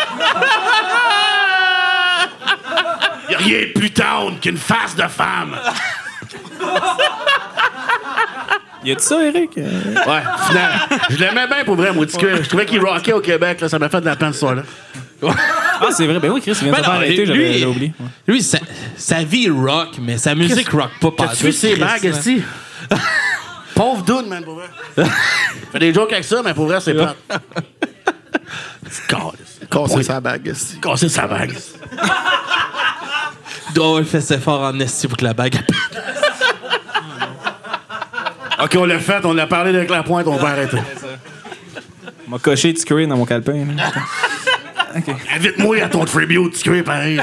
Y'a rien de plus tendre qu'une face de femme.
Y a-tu ça, Eric?
Ouais, finalement. Je l'aimais bien pour vrai, moi. Je trouvais qu'il rockait au Québec, là, ça m'a fait de la peine ce soir-là.
Ah, c'est vrai. Ben oui, Chris, il vient de
Ben
se faire
non,
arrêter,
lui-
j'avais oublié. Ouais.
Lui, sa vie rock, mais sa musique rock pas.
T'as-tu vu ses bagues, ici? Pauvre dude, man, pour vrai. Fait des jokes avec ça, mais pour vrai, c'est pas.
Casser sa bague, ici.
Casser sa bague.
Il doit avoir fait ses fort en esti pour que la bague.
OK, on l'a fait, on a parlé avec la pointe, on va arrêter.
On m'a coché de Scurry dans mon calepin. là.
Invite-moi à ton tribute, tu crées pareil.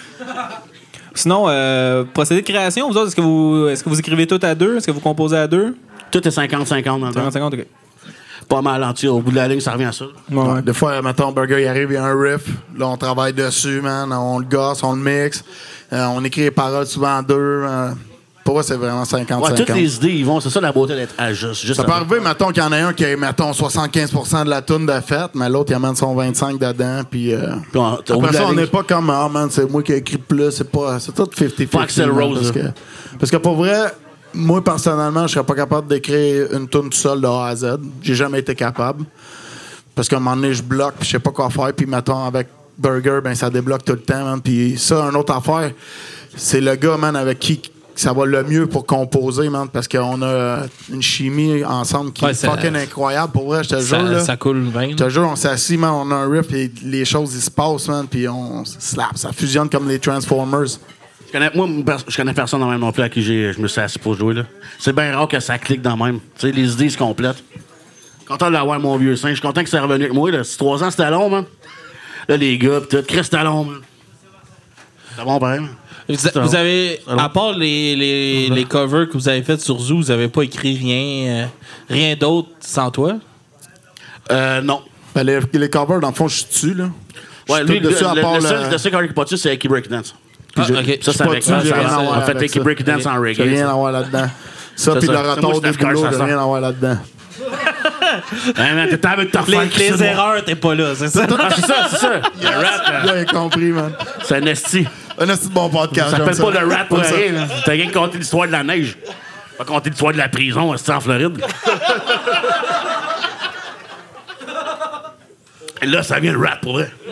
Sinon, procédé de création, vous autres, est-ce que vous écrivez tout à deux? Est-ce que vous composez à deux?
Tout est 50-50 dans le temps.
50-50, OK.
Pas mal entier. Au bout de la ligne, ça revient à ça.
Ouais.
Des fois, mettons, Burger, il arrive, il y a un riff. Là, on travaille dessus, man. On le gosse, on le mixe. On écrit les paroles souvent à 2. Pour moi, c'est vraiment 50-50.
Ouais, toutes les idées, ils vont. C'est ça la beauté d'être à juste.
Ça peut arriver, mettons, qu'il y en a un qui a, mettons, 75% de la toune de fête, mais l'autre, il amène son 25 dedans. Puis,
Puis au bout
après
de la
ça, on
ligne-
n'est pas comme, ah, man, c'est moi qui ai écrit plus. C'est tout 50-50.
Pas Axl
man,
Rose,
parce que pour vrai, moi, personnellement, je serais pas capable d'écrire une toune tout seul de A à Z. J'ai jamais été capable. Parce qu'à un moment donné, je bloque, puis je sais pas quoi faire. Puis, mettons, avec Burger, ben ça débloque tout le temps, man. Puis ça, une autre affaire, c'est le gars, man, avec qui ça va le mieux pour composer, man, parce qu'on a une chimie ensemble qui
Ouais,
est
ça-
fucking incroyable. Pour vrai, je te jure, là.
Ça coule bien.
Je te jure, on s'assit, man, on a un riff, et les choses, ils se passent, man, puis on slap. Ça fusionne comme les Transformers.
Je connais personne dans le même non plus à qui je me suis assis pour jouer. Là. C'est bien rare que ça clique dans le même. Tu sais, les idées se complètent. Content de l'avoir, mon vieux singe. Je suis content que c'est revenu avec moi. Là. 3 ans, c'était long, man. Là, les gars, pis tout. Chris, c'était long, man. C'est bon, pareil, man.
Vous avez, à part les covers que vous avez fait sur Zoo, vous avez pas écrit rien d'autre sans toi?
Non.
Ben, les covers, dans le fond, je suis dessus, là. Je
Ouais,
suis
lui,
tout dessus, à part
le seul qui n'est pas dessus, c'est Aki Breakdance.
Ah,
j'ai-
ok.
Ça, c'est
pas
avec
dessus,
ça.
j'ai rien à voir
On fait
avec
Aki
ça.
Breakdance en
J'ai
reggae.
rien
ça.
à voir là-dedans. Ça,
C'est
puis
ça.
le
C'est moi,
retour
je
des
suis Steph
boulots,
Curry,
j'ai
ça
rien à voir là-dedans.
Hey, man, t'es avec ta refaire Chris, moi.
erreurs, t'es pas là, c'est ça?
Ah, c'est ça, c'est ça. Le rap,
J'ai compris, man.
c'est un esti.
Un assez de bon podcast.
Ça
j'aime
s'appelle pas le rap pour
Comme ça.
rien. là. T'as rien que compter l'histoire de la neige. Pas compter l'histoire de la prison, c'est en Floride. Et là, ça vient le rap pour vrai.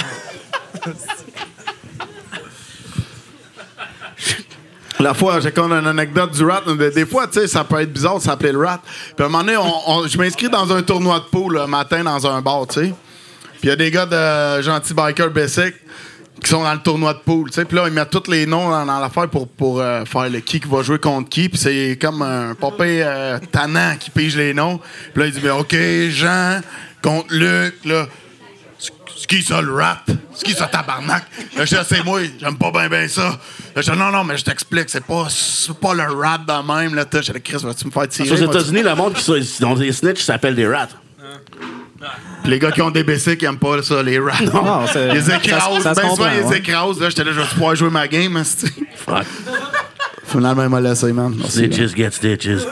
La fois, j'ai comme une anecdote du rat. Des fois, tu sais, ça peut être bizarre de s'appeler le rat. Puis à un moment donné, je m'inscris dans un tournoi de pool le matin dans un bar, tu sais. Puis il y a des gars de Gentil Biker Basic qui sont dans le tournoi de pool, tu sais. Puis là, ils mettent tous les noms dans l'affaire pour faire le qui va jouer contre qui. Puis c'est comme un popé tannant qui pige les noms. Puis là, il dit, mais OK, Jean contre Luc, là. c'est qui ça, le rap? C'est qui ça, tabarnak? Là, je dis, c'est moi, j'aime pas bien ça. Là, je dis, non, mais je t'explique, c'est pas le rap de même, là. Je dis, Chris, vas-tu me faire tirer?
Aux États-Unis, le monde qui ont des snitch s'appelle des rats.
Puis les gars qui ont des BC qui aiment pas ça, les rats.
Non, c'est-
Les écrasent,
ça se
ben souvent,
comprend,
ils
ouais.
écrasent. Là, j'étais là, je vais pouvoir jouer ma game, hein, c'est-tu.
Fuck.
Finalement, il m'a laissé, man. Merci, man.
Snitches get stitches.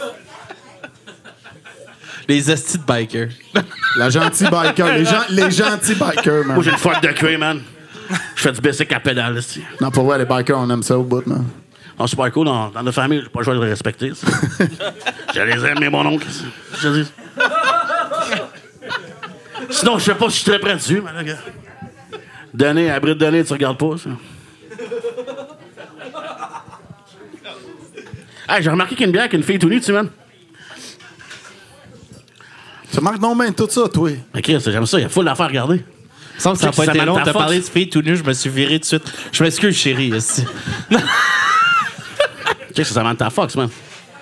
Les estis de bikers.
La gentille biker, les gentils bikers, man.
Moi, j'ai une fuck de cuir, man. Je fais du basic à pédale, ici.
Non, pour vrai, les bikers, on aime ça au bout, man.
C'est super cool. Dans notre famille, j'ai pas le choix de les respecter. Ça. Je les aime, mais mon oncle. Je te dis. Sinon, je sais pas si je suis très près dessus, mais là, gars. Donner, abri de donner, tu regardes pas, ça. Hey, j'ai remarqué qu'il y a une bière avec une fille tout nue, tu sais, man.
Tu marques non bien tout ça, toi.
Ok, j'aime ça, il y a full d'affaires à regarder.
Il me semble que ça n'a pas
C'est
été long.
Samantha
T'as
Fox.
parlé de filles tout nu, je me suis viré tout de suite. Je m'excuse, chérie. esti.
Check, c'est Samantha Fox, man.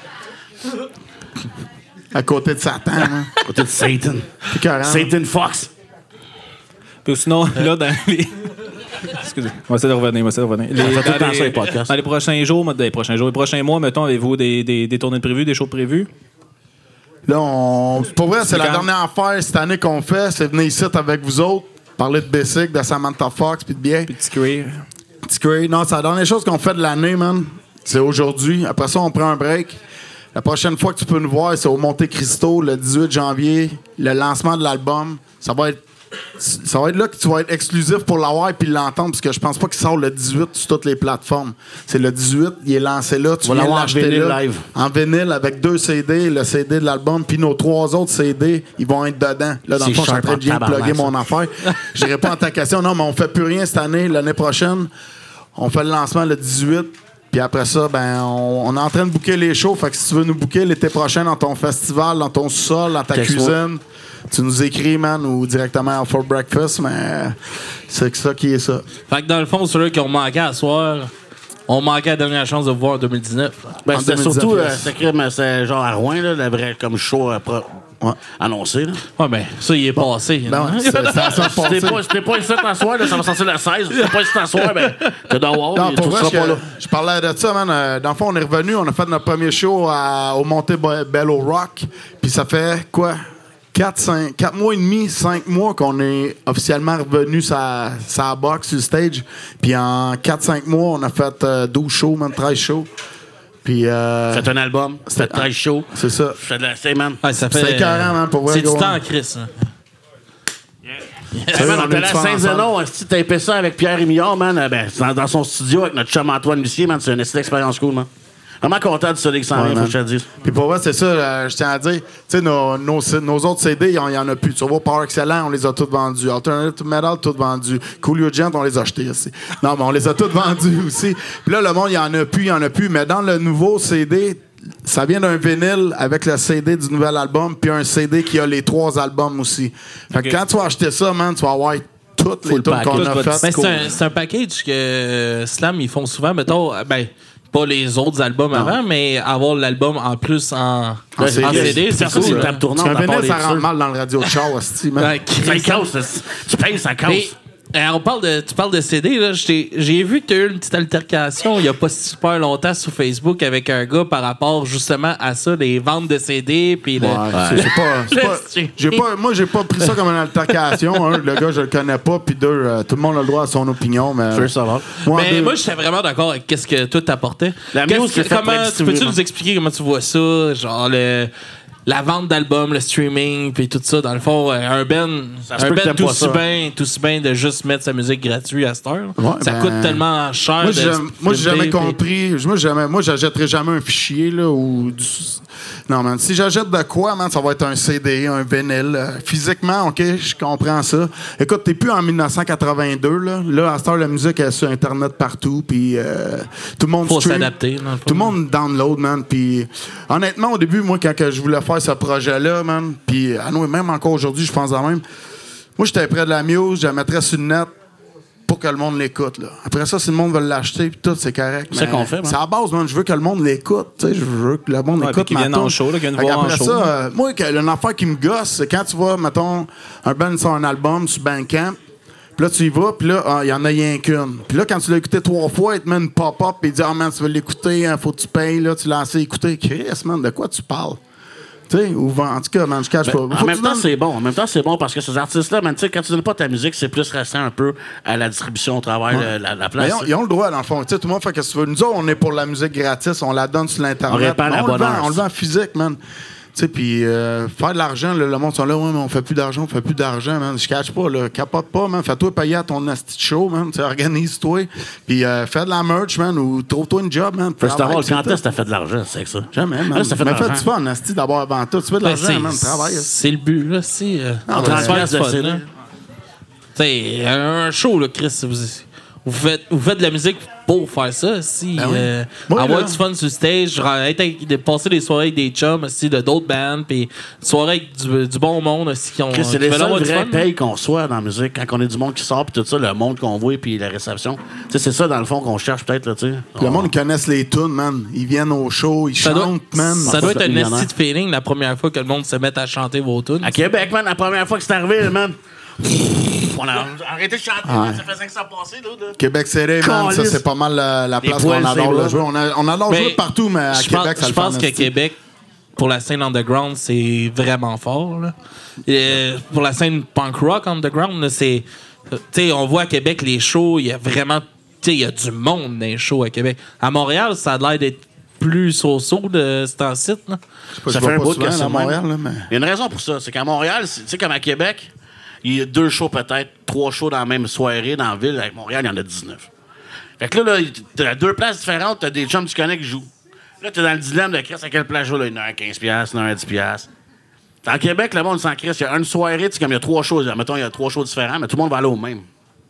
À côté de Satan, man.
Côté de Satan.
C'est carré.
Satan Fox.
Puis sinon, là, dans les. Excusez. On va essayer de revenir.
fait tout le temps ça, les podcasts.
Dans les prochains jours, les prochains mois, mettons, avez-vous des tournées de prévues, des shows prévus?
Là, pour vrai, c'est la
quand?
dernière affaire cette année qu'on fait. C'est venir ici avec vous autres, parler de Basic, de Samantha Fox, puis de bien.
Petit queer.
Petit Curry. Non, c'est la dernière chose qu'on fait de l'année, man. C'est aujourd'hui. Après ça, on prend un break. La prochaine fois que tu peux nous voir, c'est au Monte Cristo, le 18 janvier, le lancement de l'album. Ça va être là que tu vas être exclusif pour l'avoir et l'entendre, parce que je pense pas qu'il sort le 18 sur toutes les plateformes. C'est le 18, il est lancé là. Tu
vas
viens
l'avoir en
l'acheter
vinyle
là,
live.
en vinyle avec 2 CD, le CD de l'album, puis nos 3 autres CD, ils vont être dedans. Là, dans le
C'est
fond, je suis en
sharp
train
en
de bien
tabarnak,
plugger
ça.
mon affaire. Je réponds à ta question. Non, mais on fait plus rien cette année. L'année prochaine, on fait le lancement le 18. Puis après ça, ben, on est en train de booker les shows. Fait que si tu veux nous booker l'été prochain dans ton festival, dans ton sol, dans ta
Qu'est-ce
cuisine, tu nous écris, man, ou directement à For Breakfast. Mais c'est ça qui est ça.
Fait que dans le fond, ceux-là qui ont manqué à soir, on manquait la dernière chance de vous voir en 2019.
Ben,
En
c'était
2019,
surtout,
yes.
c'est genre à Rouen, là, le vrai comme show
Ouais.
annoncé. Là.
Ouais, ben, ça, il est passé.
Ben ouais, c'est la semaine passée.
Si t'es pas ici t'asseoir, là, ça va sortir le 16. Si t'es pas ici t'asseoir, ben, t'es dehors,
Non,
et
pour
tu
vrai,
seras pas là.
je parlais de ça, man. Dans le fond, on est revenu, on a fait notre premier show au Monte Bello Rock. Puis ça fait quoi? 4 mois et demi, 5 mois qu'on est officiellement revenu sa box sur le stage. Puis en 4-5 mois, on a fait 12 shows, même 13 shows. Puis
Faites un album, faites 13 shows.
c'est ça.
Faites de la c'est man.
Ouais, ça fait,
C'est écœurant, man, pour vrai,
c'est du
gros.
temps en crise. Hein.
Hey, man,
on
on
est
était allé
du
à
fun
Saint-Zénon, si tu tapé ça avec Pierre Émillard, man, ben, dans son studio avec notre chum Antoine Lucier, man, c'est une expérience cool, man. Vraiment content du CD qui s'en
Ouais,
vient, faut
man.
que je te le dise.
Puis pour vrai, c'est ça, je tiens à dire. Tu sais, nos autres CD, il y en a plus. Tu vois, Power Excellent, on les a tous vendus. Alternative Metal, tous vendus. Coolio Gent, on les a achetés aussi. Non, mais on les a tous vendus aussi. Puis là, le monde, il y en a plus. Mais dans le nouveau CD, ça vient d'un vinyle avec le CD du nouvel album, puis un CD qui a les 3 albums aussi. Fait que quand tu vas acheter ça, man, tu vas avoir toutes les
Full
tunes qu'on
package.
a
Mais
faites.
c'est un package que Slam, ils font souvent, mettons, ben, pas les autres albums avant, mais avoir l'album en plus en CD, c'est
Personne
cool.
une
hein.
table tournante
Un
à part
vinyle,
les
ça rentre
tirs.
mal dans le radio de char, hostie, man.
Ouais,
Ça
Chris,
casse, tu payes, ça casse.
Mais, tu parles de CD, là. J'ai vu que tu as eu une petite altercation il n'y a pas super longtemps sur Facebook avec un gars par rapport justement à ça, les ventes de CD. Puis
Moi, j'ai pas pris ça comme une altercation. Un, le gars, je le connais pas. Puis 2, tout le monde a le droit à son opinion. Mais
Je veux savoir.
Mais moi, j'étais vraiment d'accord avec ce que toi t'apportais.
La musique, c'est fait pour être distribué,
Peux-tu
man.
nous expliquer comment tu vois ça? Genre, la vente d'albums, le streaming, puis tout ça, dans le fond, un
Ça se peut que t'aimes pas ça.
tout si bien de juste mettre sa musique gratuite à cette heure.
Ouais,
Ça
ben,
coûte tellement cher.
Moi, j'ai jamais
puis-
compris. Moi, j'achèterai jamais un fichier, là, ou Non, man. Si j'achète de quoi, man, ça va être un CD, un vinyle. Physiquement, OK, je comprends ça. Écoute, t'es plus en 1982, là. Là, à cette heure, la musique est sur Internet partout, puis tout le monde
Faut
stream.
s'adapter, dans le fond.
Tout le monde download, man. Puis honnêtement, au début, moi, quand que je voulais faire ce projet-là, man, puis même encore aujourd'hui, je pense à même. Moi, j'étais près de la muse, je la mettrais sur le net pour que le monde l'écoute, là. Après ça, si le monde veut l'acheter, puis tout, c'est correct.
C'est
mais
qu'on fait, man.
c'est à la base, man. Je veux que le monde l'écoute, tu sais. Je veux que le monde
Ouais,
écoute
puis qu'ils
ma
viennent en
tune.
show, là, qu'ils viennent
Fait
voir en
qu'après
show.
ça, moi, une affaire qui me gosse, c'est quand tu vois, mettons, un band sur un album, sur Bandcamp, Puis là, tu y vas, puis là, il y en a rien qu'une. Puis là, quand tu l'as écouté 3 fois, il te met une pop-up, puis il dit, man, tu veux l'écouter, hein, faut que tu payes, là, tu l'as assez écouté. Chris, man, de quoi tu parles? Tu sais, en tout cas, man, je cache pas.
En même temps, c'est bon. En même temps, c'est bon parce que ces artistes-là, man, tu sais, quand tu donnes pas ta musique, c'est plus restant un peu à la distribution au travail, la place.
Ils ont le droit, dans le fond. Tu sais, tout le monde fait que tu veux. Nous autres, on est pour la musique gratis, on la donne sur l'Internet.
On répand la bonne heure.
On le vend en physique, man. Tu sais, puis faire de l'argent, le monde sont là, ouais, mais on fait plus d'argent, man. Je cache pas, là. Capote pas, man. Fais-toi payer à ton asti de show, man. Tu organise-toi. Puis fais de la merch, man, ou trouve-toi une job, man.
Faut savoir, quand est-ce que t'as fait de l'argent, c'est que ça?
Jamais, man.
Ça fait de
mais fais
l'argent.
du fun, asti, d'abord avant tout. Tu fais de l'argent, man. Travaille.
C'est le but, là. C'est.
On
faire
transfère
du fun,
de
là. Tu sais, un show, là, Chris, vous faites de la musique pour faire ça. Si,
Ben oui. Moi,
avoir
là.
du fun sur le stage, passer des soirées avec des chums aussi, de d'autres bands, puis des soirées avec du bon monde aussi qui ont.
C'est
qui
les
veulent avoir
seuls
du
vrais
fun.
payes qu'on soit dans la musique. Quand on est du monde qui sort, puis tout ça, le monde qu'on voit, puis la réception. Tu sais, c'est ça, dans le fond, qu'on cherche peut-être, là, tu sais.
Le monde, ils connaissent les tunes, man. Ils viennent au show, ils
Ça doit,
chantent, man.
ça doit être un
millionnaire.
esti de feeling la première fois que le monde se met à chanter vos tunes.
À Québec, man, la première fois que c'est arrivé, man. On a arrêté de chanter, man, ça fait 500 passés, là.
Québec City, man, ça,
Calisse.
c'est pas mal la place
poils,
qu'on adore
c'est
le
là.
jouer. On adore jouer partout, mais à
je
Québec,
pense,
ça le
je pense
fait en
qu'à
esti.
Québec, pour la scène underground, c'est vraiment fort. Là. Et pour la scène punk rock underground, là, c'est. Tu sais, on voit à Québec les shows, il y a vraiment. Tu sais, il y a du monde dans les shows à Québec. À Montréal, ça a l'air d'être plus so-so de ce temps-ci. là.
Ça
Je
fait
vais
un
pas
bout
souvent
que c'est
à Montréal,
même.
là, mais...
Il y a une raison pour ça. C'est qu'à Montréal, tu sais, comme à Québec, il y a 2 shows peut-être, 3 shows dans la même soirée dans la ville. Avec Montréal, il y en a 19. Fait que là t'as 2 places différentes, t'as des chums que tu connais qui jouent. Là, t'es dans le dilemme de Chris, à quelle place je joue, là? Il y en a un à 15$, il y en a un à 10$. En Québec, le monde s'en Chris, il y a une soirée, tu sais, comme il y a 3 shows. Mettons, il y a 3 shows différents, mais tout le monde va aller au même.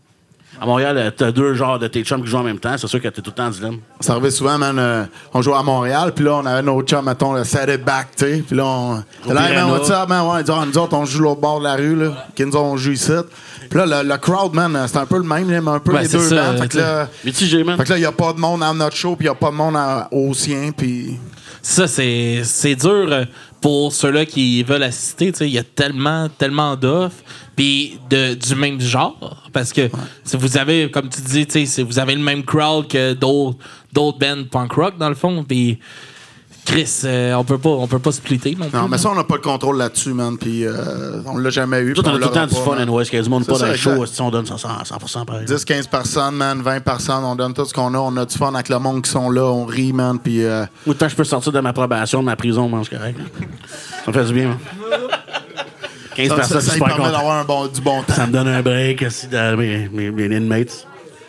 À Montréal, t'as 2 genres de tes chums qui jouent en même temps. C'est sûr que t'es tout le temps en dilemme.
Ça arrivait souvent, man. On jouait à Montréal, puis là, on avait notre chum, mettons, le set it back, tu sais. Puis là, on. T'es là, man, what's up, man? Ouais, nous autres, on joue l'autre bord de la rue, là. Qui nous on joue ici. Puis là, le crowd, man, c'est un peu le même, là, mais un peu
Ben,
les
c'est
deux
ça,
bands. Fait que là,
Mitigé, man.
il n'y a pas de monde à notre show, puis il n'y a pas de monde au sien, puis.
Ça, c'est dur pour ceux-là qui veulent assister. Il y a tellement d'offres, puis du même genre. Parce que si vous avez, comme tu dis, si vous avez le même crowd que d'autres bands punk rock, dans le fond, puis Chris, on peut pas splitter non plus.
Non, mais ça, on n'a pas le contrôle là-dessus, man, puis on l'a jamais eu.
Tout,
puis
on a tout le
l'aura
temps du
pas,
fun,
man.
anyways. Qu'il y a du monde
C'est
pas
ça,
dans le show,
exact.
si on donne 100% pareil.
10-15 personnes, man, 20 personnes, on donne tout ce qu'on a. On a du fun avec le monde qui sont là, on rit, man, puis...
Autant que je peux sortir de ma probation, de ma prison, mange correct. Là. Ça me fait du bien, man. 15 personnes,
ça
c'est
lui
pas
permet
content.
d'avoir du bon temps.
Ça me donne un break aussi dans mes inmates.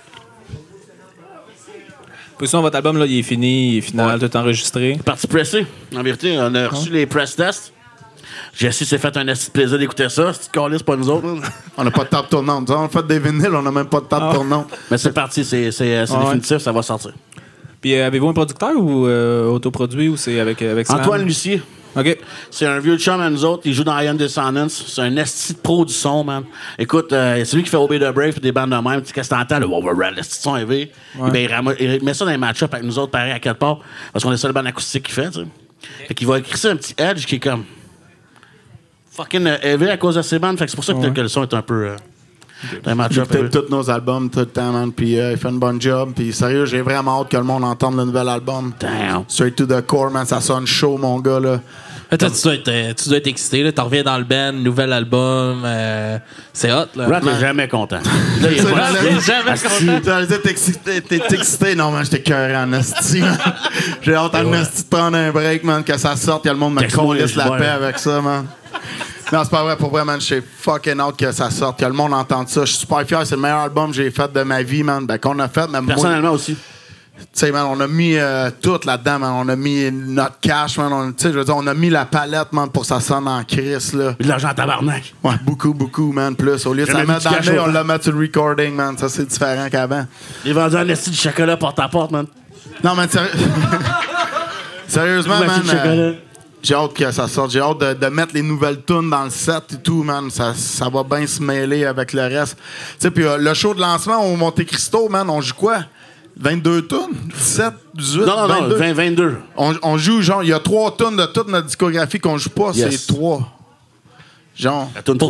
Puis sinon, votre album, là, il est fini, il est final, tout enregistré.
Parti pressé. En vérité, on a reçu les press tests. Jesse s'est fait un petit plaisir d'écouter ça. C'est c'est pas nous autres. Là.
On n'a pas de table tournante. On a fait des vinyles, on n'a même pas de table tournante.
Mais c'est parti, c'est définitif, ça va sortir.
Puis avez-vous un producteur ou autoproduit ou c'est avec Slam?
Antoine Lucier.
OK.
C'est un vieux chum à nous autres. Il joue dans Iron Dissonance. C'est un esti de pro du son, man. Écoute, c'est lui qui fait Obey the Brave et des bandes de même. Tu sais, qu'est-ce que t'entends, le Override, l'esti de son élevé.
Ouais.
Eh ben, il met ça dans les match-up avec nous autres, pareil, à quelque part. Parce qu'on est seul band acoustique qu'il fait, tu sais. Fait qu'il va écrire ça un petit edge qui est comme fucking élevé à cause de ses bandes. Fait que c'est pour ça que le son est un peu un
J'ai
match-up.
écouté tous nos albums tout le temps, man. Puis il fait une bonne job. Puis sérieux, j'ai vraiment hâte que le monde entende le nouvel album.
Damn.
Straight to the core, man. Ça sonne chaud, mon gars, là.
Toi, tu dois être excité. Là. Tu reviens dans le band, nouvel album. C'est hot. Là.
Rat n'est jamais content. Là, il est
C'est
pas
vrai,
jamais
T'es excité, t'es excité. Non, man, j'étais cœuré en esti, man. J'ai hâte en esti de prendre un break, man, que ça sorte, que le monde me
Texte-moi
colisse
les
la
joueurs.
paix avec ça, man. Non, c'est pas vrai. Pour vrai, man, j'ai fucking hâte que ça sorte, que le monde entende ça. Je suis super fier. C'est le meilleur album que j'ai fait de ma vie, man. Ben, qu'on a fait, même moi.
Personnellement aussi.
Tu sais, man, on a mis tout là-dedans, man. On a mis notre cash, man. Tu sais, je veux dire, on a mis la palette, man, pour que ça sonne en crise, là.
De l'argent à tabarnak.
Ouais, beaucoup, man, plus. Au lieu de
Jamais
ça
vu
mettre
du
dans
cash
le nez,
au
on
banc.
l'a mis sur le recording, man. Ça, c'est différent qu'avant.
Il est vendu un esti du chocolat porte à porte, man.
Non, mais sérieusement,
Merci
man,
de chocolat.
j'ai hâte que ça sorte. J'ai hâte de mettre les nouvelles tunes dans le set et tout, man. Ça va bien se mêler avec le reste. Tu sais, puis le show de lancement au Monte Cristo, man, on joue quoi? 22 tunes? 17, 18,
Non,
22?
22.
On joue, genre, il y a 3 tunes de toute notre discographie qu'on joue pas,
Yes.
c'est 3. Genre,
La toune
Pourquoi?
3.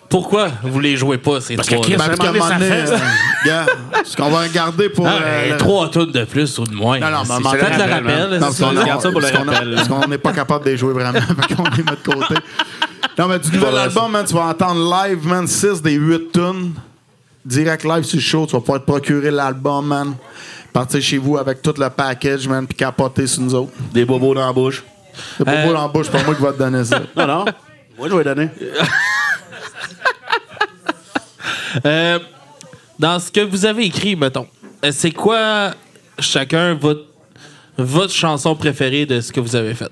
Pourquoi vous les jouez pas, ces
Parce que
trois?
Chris,
Ben, parce qu'à un moment donné,
ça fait.
gars, ce qu'on va garder pour...
Trois tonnes de plus ou de moins.
Non, non, mais
Faites le
rappel,
rappel.
Non, parce
c'est
qu'on
ça.
Garde ça pour le rappel.
parce qu'on n'est pas capable de les jouer vraiment. Fait qu'on les met de côté. Non, mais du nouvel
Voilà,
album, man, tu vas entendre live, man, 6 des 8 tunes. Direct live sur le show, tu vas pouvoir te procurer l'album, man. Partir chez vous avec tout le package, man, puis capoter sur nous autres.
Des bobos dans la bouche.
C'est pas beau dans la bouche, c'est pas moi qui va te donner ça.
Non, non. Moi, je vais donner.
Dans ce que vous avez écrit, mettons, c'est quoi chacun votre chanson préférée de ce que vous avez fait?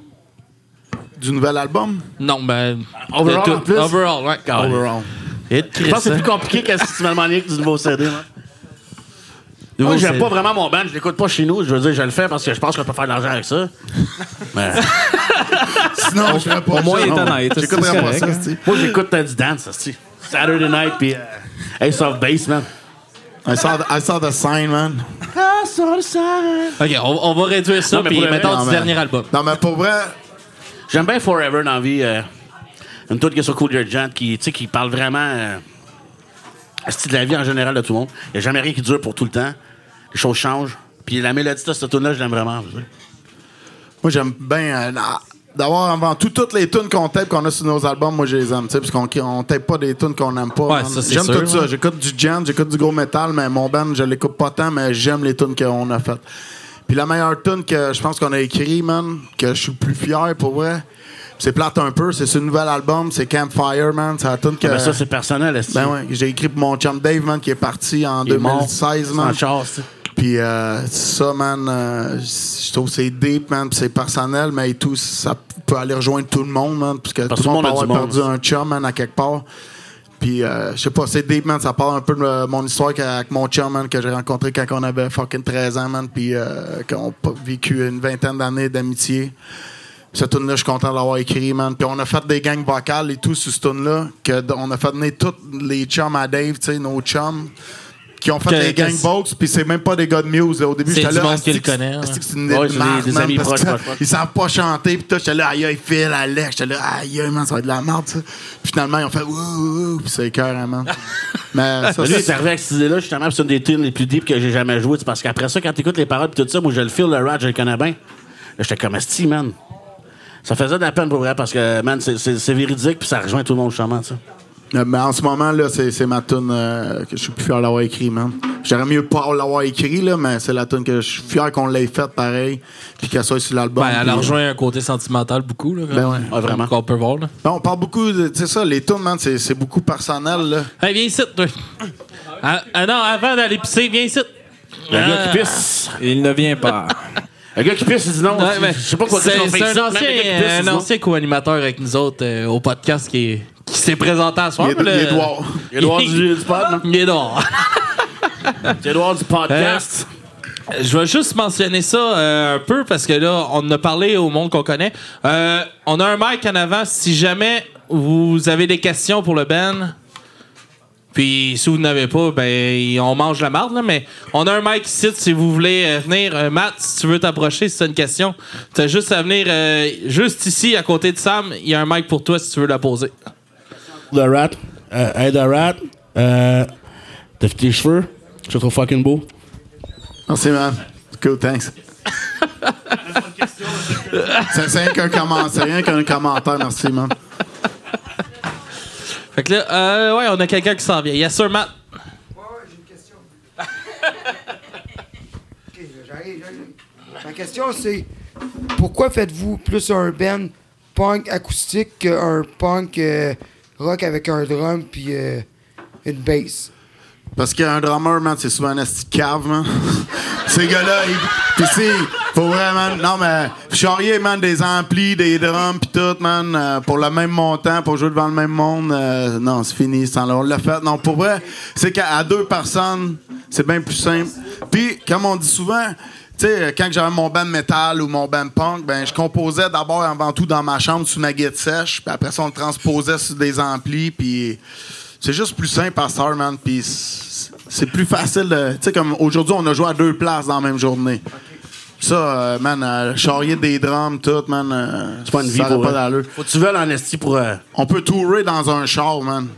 Du nouvel album?
Non, ben.
Overall,
de tout.
en plus?
Overall, ouais.
Overall.
Et
Je pense que c'est plus compliqué que si tu m'as demandé que du nouveau CD. Moi,
Nouveau
j'aime
CD.
pas vraiment mon band. Je l'écoute pas chez nous. Je veux dire, je le fais parce que je pense qu'on peut faire de l'argent avec ça. Mais
Sinon, je ferais pas
Au moins,
ça.
il est honnête.
J'écouterais
C'est
pas
correct,
ça,
hein.
c'ti.
moi, j'écoute du dance, aussi. Saturday Night puis Ace of Base, man.
I saw the sign, man.
I saw the sign.
Ok, on va réduire ça,
Non, mais
puis
pour le-
mettons
Non,
du
mais-
dernier album.
Non, mais pour vrai,
J'aime bien Forever dans la vie. Une toute qui est sur Cool Your Gent qui parle vraiment de la vie en général de tout le monde. Il n'y a jamais rien qui dure pour tout le temps. Les choses changent. Puis la mélodie de cette tune-là, je l'aime vraiment.
moi, j'aime bien d'avoir avant tout toutes les tunes qu'on tape, qu'on a sur nos albums, moi, je les aime, tu sais, parce qu'on tape pas des tunes qu'on n'aime pas.
Ouais,
man.
ça, c'est
J'aime
sûr,
tout ça.
ouais.
J'écoute du gent, j'écoute du gros metal, mais mon band, je l'écoute pas tant, mais j'aime les tunes qu'on a faites. Puis la meilleure tune que je pense qu'on a écrit, man, que je suis le plus fier pour vrai, c'est plate un peu, c'est ce nouvel album, c'est Campfire, man. C'est la tune que.
Ben ça, c'est personnel. est-ce que-
Ben ouais, j'ai écrit pour mon chum Dave, man, qui est parti en
Il est mort.
2016, man.
En char, c'est-
Puis ça, man, je trouve que c'est deep, man, puis c'est personnel, mais tout, ça peut aller rejoindre tout le monde, man, parce que tout le monde peut
a
avoir
du monde.
perdu un chum, man, à quelque part. Puis, je sais pas, c'est deep, man, ça parle un peu de mon histoire avec mon chum, man, que j'ai rencontré quand on avait fucking 13 ans, man, puis qu'on a vécu une vingtaine d'années d'amitié. Cette tune-là, je suis content de l'avoir écrit, man. Puis on a fait des gangs vocales et tout sur cette tune-là, on a fait venir tous les chums à Dave, tu sais, nos chums, qui ont fait
Que-
les gang
que-
box, puis c'est même pas des gars de Muse. Là. Au début,
C'est
j'étais
du
là,
monde
asti
qui le
que-
connaît,
asti
ouais.
que c'est une
Ouais,
de
c'est
marde,
des
man,
amis
parce
proches,
que
proches, proches.
ils savent pas chanter, puis toi, j'étais là, aïe, Phil, Alex, j'étais là, aïe, man, ça va être de la merde, ça. Puis finalement, ils ont fait, ouh, puis c'est cœur, man. Mais ça,
Lui, il est
c'est.
arrivé avec cette idée-là, justement, puis c'est une des tunes les plus deep que j'ai jamais jouées. C'est parce qu'après ça, quand t'écoutes les paroles et tout ça, moi, je le feel, le rap, je le connais bien. Là, j'étais comme asti, man. Ça faisait de la peine pour vrai parce que, man, c'est véridique puis ça rejoint tout le monde, justement, ça.
Mais en ce moment, là, c'est ma tune que je suis plus fier d'avoir écrit, man. J'aurais mieux pas l'avoir écrit, là, mais c'est la tune que je suis fier qu'on l'ait faite pareil, puis qu'elle soit sur l'album.
Ben, elle
puis,
rejoint un côté sentimental beaucoup, là.
Ben ouais.
Ouais, vraiment.
Qu'on peut voir, là.
on parle beaucoup, tu sais ça, les tunes, man, c'est beaucoup personnel, là.
Hey, viens ici, toi. Non, avant d'aller pisser, viens ici.
Le gars qui pisse.
Il ne vient pas.
Le gars qui pisse, il dit non.
Ouais, mais
je sais pas quoi dire.
c'est
qu'on fait ici,
un
même le gars qui pisse, il dit
un
non.
ancien co-animateur avec nous autres au podcast qui s'est présenté à soir.
Il est Edouard.
Édouard du pod, non?
Il est dehors.
C'est Édouard du podcast.
Je vais juste mentionner ça un peu parce que là, on en a parlé au monde qu'on connaît. On a un mic en avant. Si jamais vous avez des questions pour le Ben, puis si vous n'avez pas, ben on mange la marde, là, mais on a un mic ici si vous voulez venir. Matt, si tu veux t'approcher, si tu as une question, tu as juste à venir juste ici à côté de Sam. Il y a un mic pour toi si tu veux la poser.
The Rat. Hey, The Rat. T'as fait tes cheveux? Je te trouve fucking beau.
Merci, man. Cool, thanks. C'est rien qu'un commentaire, merci, man.
Fait que là, ouais, on a quelqu'un qui s'en vient. Yes, sir, Matt.
Ouais, j'ai une question. OK, j'arrive. Ma question, c'est pourquoi faites-vous plus un band punk acoustique qu'un punk rock avec un drum puis une bass?
Parce qu'un drummer, man, c'est souvent un esti de cave, man. Ces gars-là, pis faut vraiment... Non, mais charrier, man, des amplis, des drums pis tout, man, pour le même montant, pour jouer devant le même monde, non, c'est fini, ce temps-là. On l'a fait. Non, pour vrai, c'est qu'à deux personnes, c'est bien plus simple. Puis, comme on dit souvent... Tu sais, quand j'avais mon band metal ou mon band punk, ben je composais d'abord avant tout dans ma chambre sous ma guide sèche, puis après ça on le transposait sur des amplis, puis c'est juste plus simple à ça, man, puis c'est plus facile de... Tu sais, comme aujourd'hui, on a joué à deux places dans la même journée. Ça, man, charrier des drums, tout, man,
C'est pas une vie
ça aurait
pour
pas
eux.
d'allure.
Faut que tu veuilles en esti pour...
On peut tourer dans un char, man.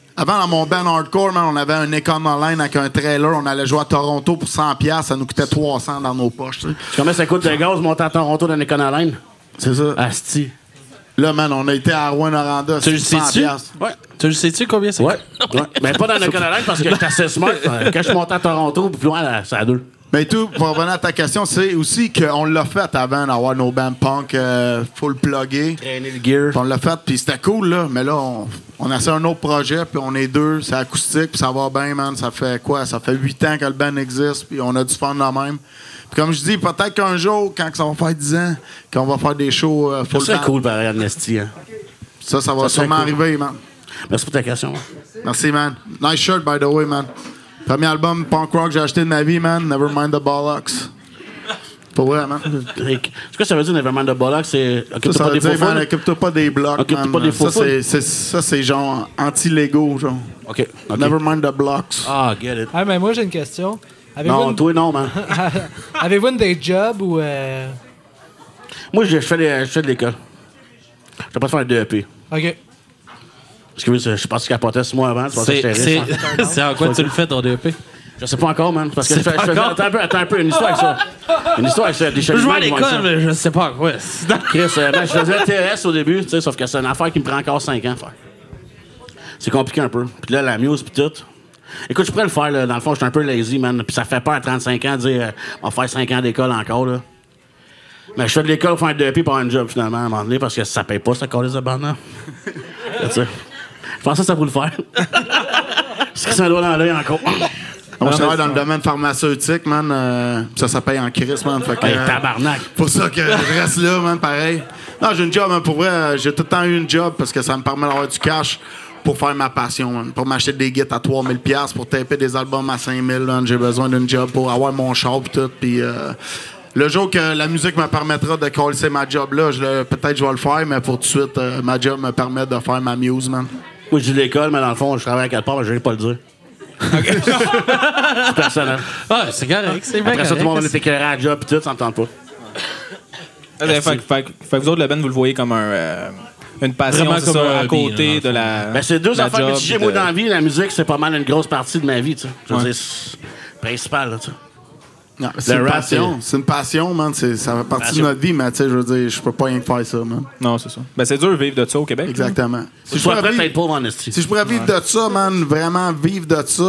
Avant, dans mon band hardcore, man, on avait un Econoline avec un trailer. On allait jouer à Toronto pour 100$. Ça nous coûtait 300$ dans nos poches. Tu sais.
Combien ça coûte de gaz monter à Toronto dans Econoline?
C'est ça.
Asti.
Là, man, on a été à Rouen-Noranda.
Tu le sais-tu?
Ouais.
Tu le sais-tu combien ça
Ouais.
coûte?
Ouais. Mais pas dans Econoline parce que j'étais assez smart. Quand je suis monté à Toronto, puis loin, c'est à 2.
Mais tout, pour revenir à ta question, c'est aussi qu'on l'a fait avant d'avoir nos bands punk full pluggés.
Traîner le gear.
Puis on l'a fait, puis c'était cool, là. Mais là, on a essayé un autre projet, puis on est deux, c'est acoustique, puis ça va bien, man. Ça fait quoi? Ça fait 8 ans que le band existe, puis on a du fun là même. Puis comme je dis, peut-être qu'un jour, quand ça va faire 10 ans, qu'on va faire des shows full
C'est
band.
cool, pareil, Amnesty. Hein.
Ça va
Ça serait
sûrement
cool.
arriver, man.
Merci pour ta question.
Merci, man. Nice shirt, by the way, man. Premier album punk rock que j'ai acheté de ma vie, man. Nevermind the Bollocks. Pour vrai, man.
Ce que ça veut dire, Nevermind the Bollocks, c'est.
Ça
Occupe-toi
veut
pas des
dire,
faux
man, occupe-toi pas des blocs,
Occupe-toi
man.
pas des faux
Ça, c'est genre anti-légaux, genre.
OK.
Nevermind the blocks.
Ah, get it.
Ah, mais moi, j'ai une question. Avez-vous
Non,
une...
toi, non, man.
Avez-vous une day job ou...
Moi, je fais de l'école. Je vais pas faire un DEP.
OK.
Parce que oui, je pense que je capotais 6 mois avant. Tu pensais que j'étais riche, hein?
C'est en quoi tu le fais, ton DEP?
Je sais pas encore, man. Parce que je
C'est
fais.
pas encore?
Attends un peu, une histoire avec ça. Une histoire avec ça. Des
Je vais à
cheminements qui vont avec ça.
l'école, mais je sais pas en quoi.
Chris, ben, je faisais TS au début, tu sais, sauf que c'est une affaire qui me prend encore 5 ans à faire. C'est compliqué un peu. Puis là, la muse, puis tout. Écoute, je pourrais le faire, là. Dans le fond, je suis un peu lazy, man. Puis ça fait peur à 35 ans de dire, on va faire 5 ans d'école encore, là. Mais je fais de l'école pour faire un DEP pour avoir un job, finalement, à un moment donné, parce que ça paye pas, ça colle les abandons. Tu sais. Je pensais que ça pouvait le faire. C'est que c'est un doigt dans l'œil encore.
On travaille dans le domaine pharmaceutique, man. Ça paye en crise, man. Fait que,
Hey, tabarnak.
pour ça que je reste là, man, pareil. Non, j'ai une job, man, pour vrai. J'ai tout le temps eu une job parce que ça me permet d'avoir du cash pour faire ma passion, man. Pour m'acheter des guides à 3000$, pour taper des albums à 5000$, man. J'ai besoin d'une job pour avoir mon char pis tout. Puis le jour que la musique me permettra de coller ma job là, peut-être je vais le faire, mais pour tout de suite, ma job me permet de faire ma muse, man.
Moi, je dis l'école, mais dans le fond, je travaille à quelque part, mais je vais pas le dire. C'est personnel.
Ah, c'est correct, c'est bien
Après ça, tout le monde va
correct.
éclairer à la job, pis tout, ça me tente pas.
Fait que vous autres, le band, vous le voyez comme une passion,
Vraiment
c'est
comme
ça,
un
à
hobby,
côté
là,
de la.
Ben, c'est deux
la
affaires
job,
mitigées.
puis
Moi,
de-
dans la vie, la musique, c'est pas mal une grosse partie de ma vie, tu sais. Je veux
Ouais.
dire, c'est principal, là, tu sais.
Non, c'est
Le
une
rap,
passion. C'est une passion, man. Ça fait partie
Passion.
de notre vie, mais tu sais, je veux dire, je peux pas rien faire ça, man.
Non, c'est ça. Ben, c'est dur de vivre de ça au Québec.
Exactement.
Si je suis prêt à être pauvre en esti.
Si je pourrais vivre de ça, man, vraiment vivre de ça,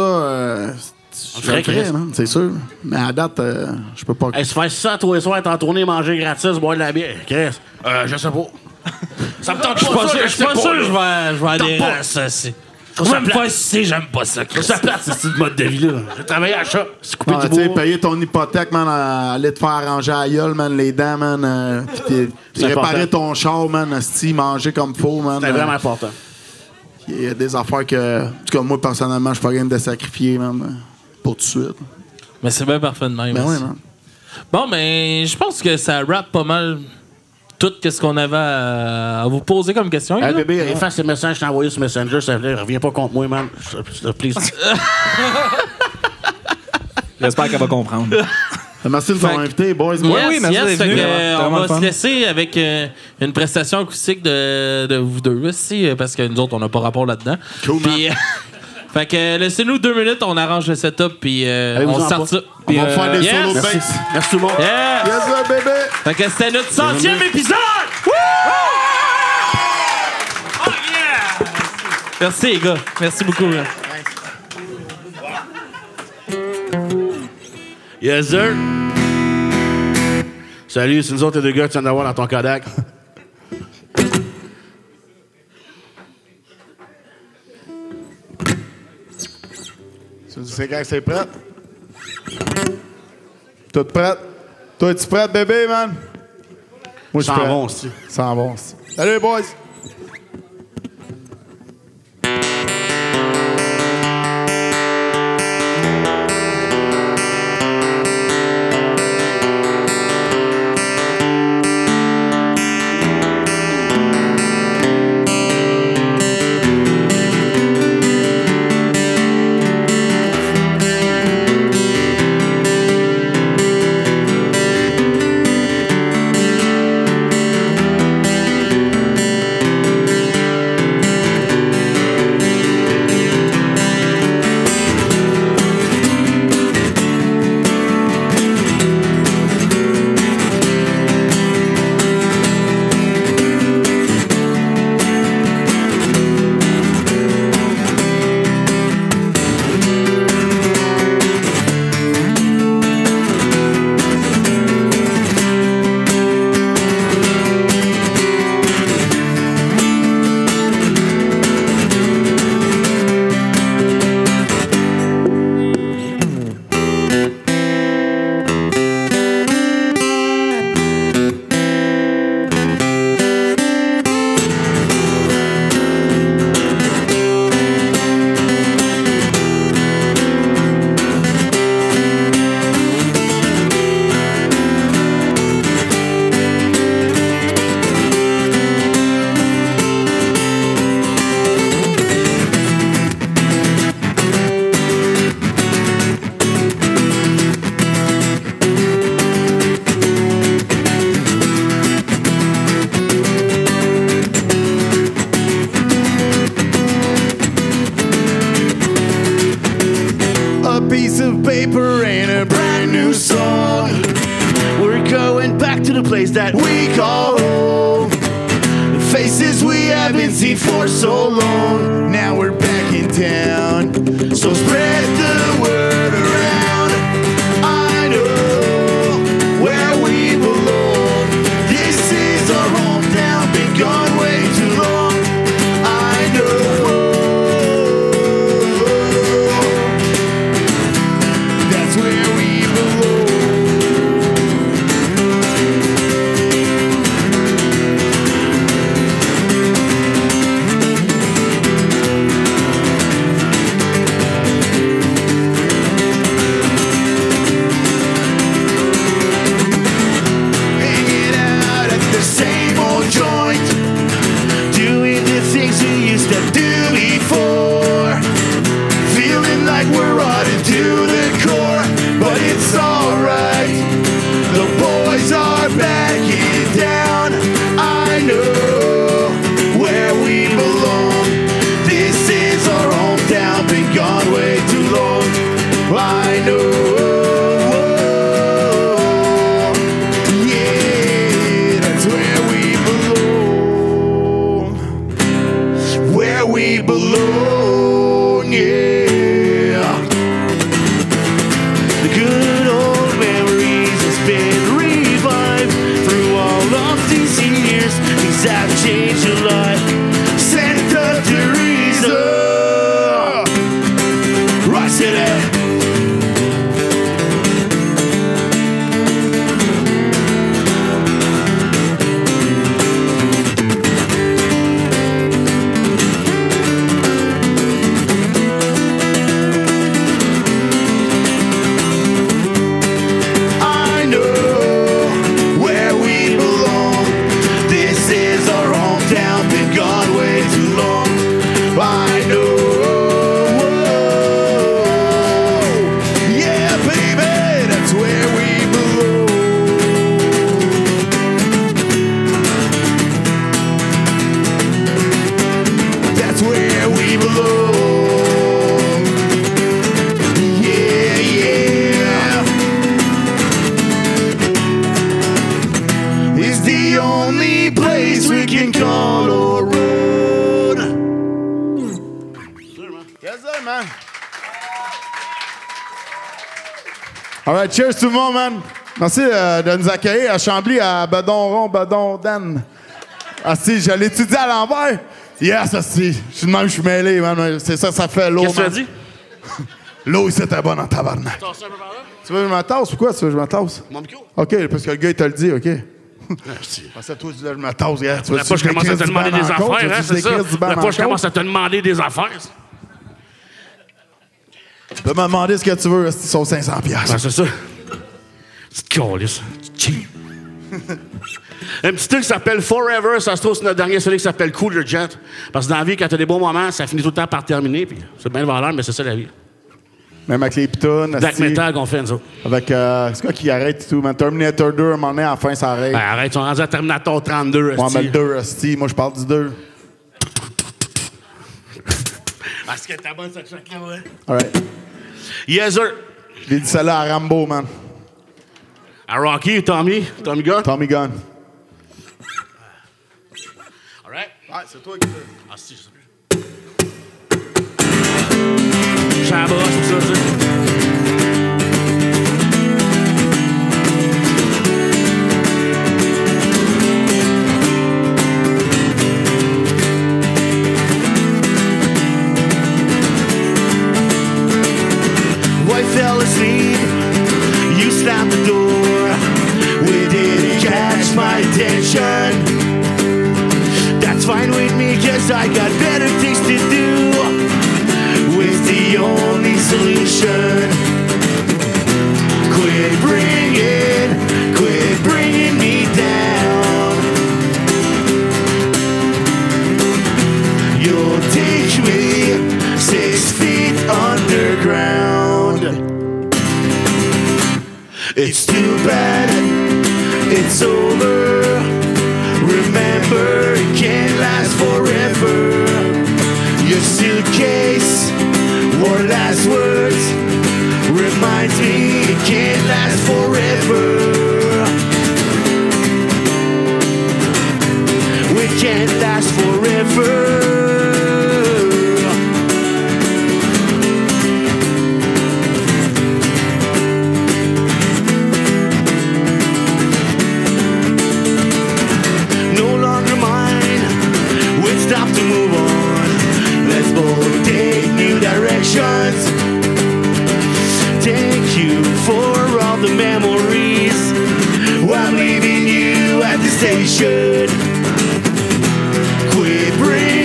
je
ferait,
le ferais,
Chris.
man, c'est sûr. Mais à date, je peux pas.
Hey, se faire ça tous les soirs, être en tournée, manger gratis, boire de la bière. Chris, je sais pas. Ça me tente pas, ça,
Je suis pas sûr que je vais adhérer
pas.
à ça. C'est...
trouve ça
Même
plate.
pas si j'aime pas ça.
Je trouve ça plate, ce style de mode de vie-là. J'ai travaillé à la shop, c'est coupé
Ah,
du
tu sais,
bois.
payer ton hypothèque, man, aller te faire arranger à la gueule, man, les dents, man, puis
C'est
réparer
important.
ton char, man, asti, manger comme faut, man.
C'est vraiment important.
Il y a des affaires que, en tout cas, moi, personnellement, je suis pas game de sacrifier, man, pour tout de suite.
Mais c'est bien parfait de même.
Ben oui,
aussi.
man.
Bon, mais je pense que ça rappe pas mal tout ce qu'on avait à vous poser comme question.
Hey,
là.
bébé, efface ces messages que je t'ai envoyés sur Messenger, ça veut dire, reviens pas contre moi, man. Please.
J'espère qu'elle va comprendre.
Merci de nous avoir
Fait-
invités, boys.
Yes,
oui, merci
yes,
d'être
fait
venu.
que,
C'était
on
vraiment
va
le fun.
se laisser avec une prestation acoustique de vous deux aussi, parce que nous autres, on n'a pas rapport là-dedans.
Cool, man.
Puis, fait que laissez-nous 2 minutes, on arrange le setup, puis
Allez-vous
on
en
sort
pas.
ça.
On
Puis,
va faire des
yes.
solos de
Merci.
bass.
Merci tout le monde.
Yes!
Yes, sir, bébé!
Fait que c'était notre 100e épisode! Woo! Oh, yeah! Merci les gars, merci beaucoup. Là.
Yes, sir. Salut, c'est nous autres les deux gars que tu viens d'avoir dans ton Kodak.
C'est quand c'est prêt? Tout prêt? Toi, es-tu prêt, bébé, man? Moi, je suis
S'en
prêt.
vont, c'est.
S'en vont. Salut, boys!
to the place that we call home. Faces we haven't seen for so long. Now we're back in town, so spread the word around. I know where we belong. This is our hometown, been gone way too long. I know that's where we belong. Hanging out at the same old joint, doing the things we used to do before. Feeling like we're rotting to the core, but it's alright. The boys are backing down. I know where we belong. This is our hometown, been gone way too long. I know. Yeah, that's where we belong. Where we belong, yeah. The good old memories has been revived through all of these years. Things have changed a lot. Santa Teresa, Rock City. I know where we belong. This is our hometown, been gone way too long. I know. Yeah, baby, that's where we belong. That's where we belong. Yeah, yeah. Is the only place we can call a road.
Yes, sir, man. All right, cheers tout le monde, man. Merci de nous accueillir à Chambly, à Bedonron, Bedon-Dan. Ah si, je l'étudie à l'envers. Yes, si. Je suis de même, je suis mêlé, man. C'est ça, ça fait l'eau,
Qu'est-ce que tu as
man.
dit?
L'eau ici était bonne en tabarnak.
Tasse un peu par là?
Tu veux que je me tasse ou quoi? Tu veux que je me tasse?
Mon micro?
OK, parce que le gars, il te le dit, OK.
Merci.
C'est toi, tu veux que je me tasse, gars. Tu
La fois, je commence à te demander des affaires, hein, c'est ça? La fois, je commence à te demander des affaires.
Tu peux me demander ce que tu veux, c'est sur 500$.
Ah, c'est ça. Petite calice. Cheap. Un petit truc qui s'appelle Forever, ça se trouve sur notre dernier celui qui s'appelle Cooler Jet. Parce que dans la vie, quand t'as des bons moments, ça finit tout le temps par terminer. Puis c'est bien valeur, mais c'est ça la vie.
Même avec les pitounes.
Black Metal qu'on fait, nous autres.
Avec, c'est quoi qui arrête et tout, man? Terminator 2, à un moment donné, à la fin, ça arrête.
Ben, arrête, ils sont rendus à Terminator 32.
Moi,
esti.
mais le 2, esti. Moi, je parle du 2.
Parce que t'as bonne cette track-là, ouais.
All right.
Yes, sir.
J'ai dit celle-là à Rambo, man.
À Rocky, Tommy Gunn.
Tommy Gunn.
All right.
Ouais, c'est toi qui veux.
Ah, si, je sais plus. Chabas, tout ça, tu sais.
Wife fell asleep, you slammed the door. We didn't catch my attention. That's fine with me, cause I got better things to do. With the only solution. Quit bringing me down. You'll take me 6 feet underground. It's too bad, it's over. Remember, it can't last forever. Your suitcase or last words reminds me it can't last forever. the memories. I'm leaving you at the station. Quit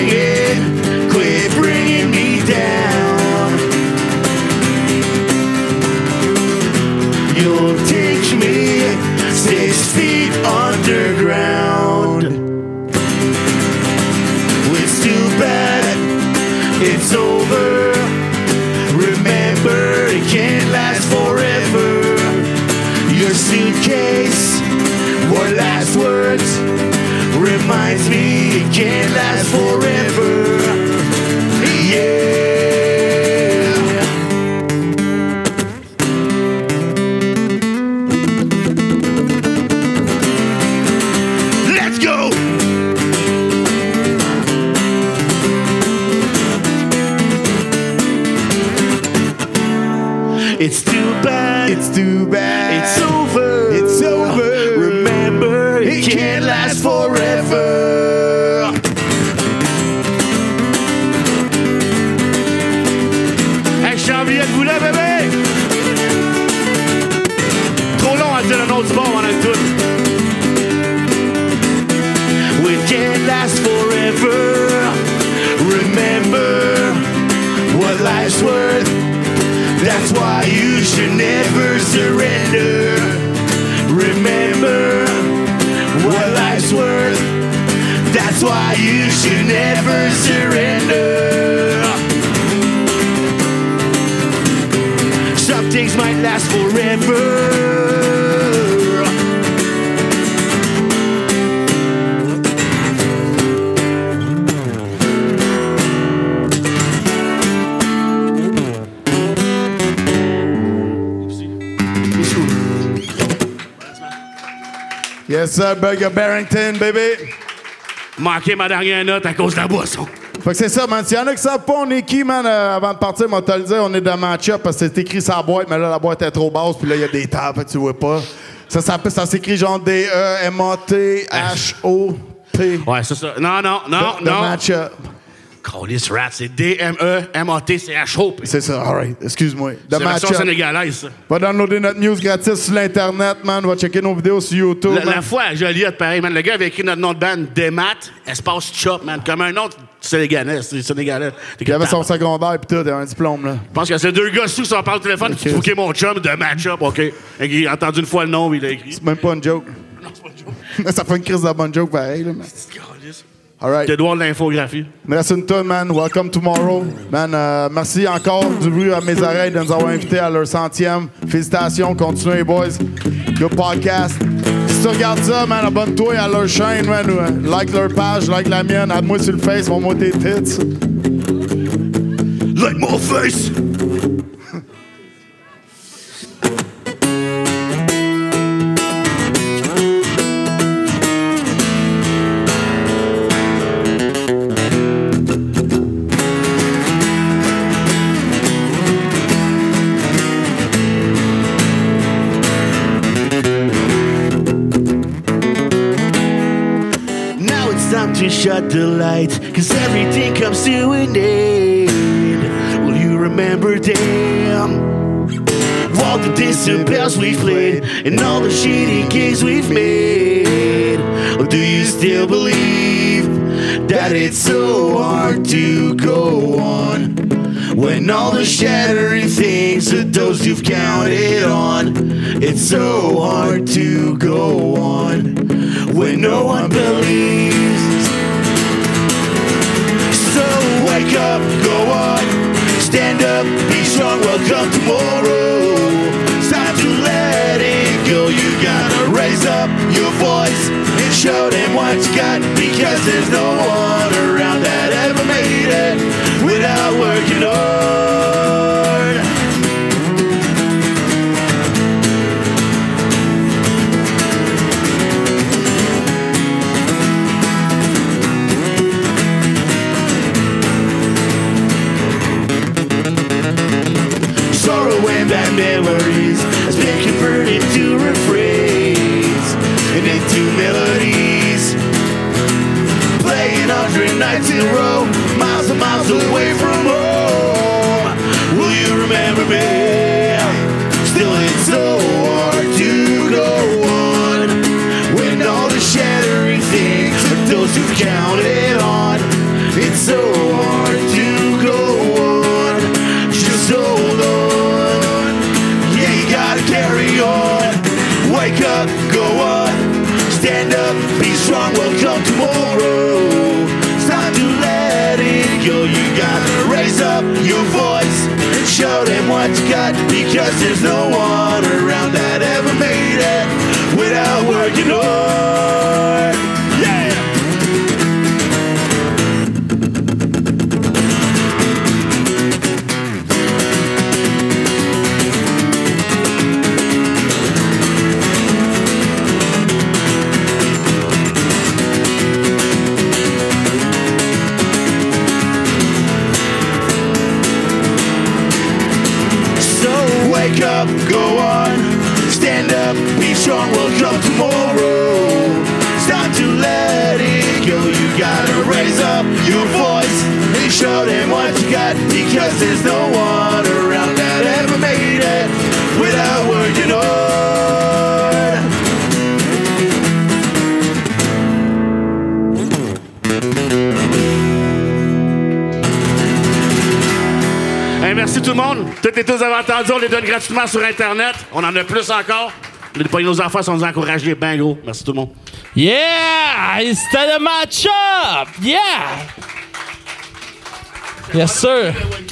bringing me down. You'll take me 6 feet underground. It's too bad it's over. Remember, it can't last forever. Your suitcase, or last words, reminds me it can't last forever. Yeah. Let's go. It's too bad.
It's too bad.
It's over.
It's over.
Remember, it can't last forever. Hey, Charlie, êtes-vous là, bébé? Trop long à dire le nom du bord, on a le tout. It can't last forever. Remember what life's worth. That's why you should never surrender. Remember what life's worth. That's why you should never surrender. Some things might last forever.
Yes, sir, Burger Barrington, baby.
Manqué ma dernière note à cause de la boisson.
Fait que c'est ça, man. S'il y en a qui savent pas, on est qui, man, avant de partir, moi, te le dire, on est de match-up parce que c'est écrit sur la boîte, mais là, la boîte est trop basse, puis là, il y a des tables, fait que tu vois pas. Ça s'écrit genre D-E-M-A-T-H-O-T.
Ouais, c'est ça. Non.
De match-up.
Callis Rat, c'est D-M-E-M-A-T-C-H-O.
C'est ça, alright. Excuse-moi. De
C'est la version
match-up.
sénégalaise, ça.
Va downloader notre news gratis sur l'Internet, man. Va checker nos vidéos sur YouTube.
La fois à Joliette, pareil, man, le gars avait écrit notre nom de band, Demat, espace Chop, man, comme un autre Sénégalais.
Il avait son secondaire pis tout, il avait un diplôme, là.
Je pense que c'est deux gars sous qui sont parlé au téléphone qui fouquaient mon chum de match-up, OK. Il a entendu une fois le nom, il a écrit.
C'est même pas une joke.
Non, c'est pas une joke.
Ça fait une crise de bonne joke, pareil, là, man. Alright.
T'es droit de l'infographie.
Il me reste une tonne, man. Welcome tomorrow. Man, merci encore du bruit à mes oreilles de nous avoir invités à leur 100e. Félicitations. Continuez, boys. Good podcast. Si tu regardes ça, man, abonne-toi à leur chaîne, man. Like leur page, like la mienne. Aide-moi sur le face, montre-moi tes tits.
Like my face. To shut the lights, cause everything comes to an end. Will you remember them? All the distant bells we've played and all the shitty games we've made. Or do you still believe that it's so hard to go on? When all the shattering things are those you've counted on. It's so hard to go on when no one believes. So wake up, go on, stand up, be strong, welcome tomorrow. It's time to let it go, you gotta raise up your voice and show them what you got, because there's no one around that ever made it without working hard. Sorrow and bad memories has been converted to refrains and into melodies. Playing 100 nights in a row, miles and miles away from home. Will you remember me? Still it's so hard counted on. It's so hard to go on. Just hold on. Yeah, you gotta carry on. Wake up, go on. Stand up, be strong, will come tomorrow. It's time to let it go. You gotta raise up your voice and show them what you got, because there's no one around that ever made it without working hard. Yeah! Wake up, go on, stand up, be strong, will come tomorrow. It's time to let it go. You gotta raise up your voice and show them what you got, because there's no one around that ever made it without working hard.
Hey, merci tout le monde. Toutes et tous avez entendu, on les donne gratuitement sur Internet. On en a plus encore. Nos enfants sont encouragés, ben gros. Merci tout le monde.
Yeah! C'était le match-up! Yeah! Yes, sir.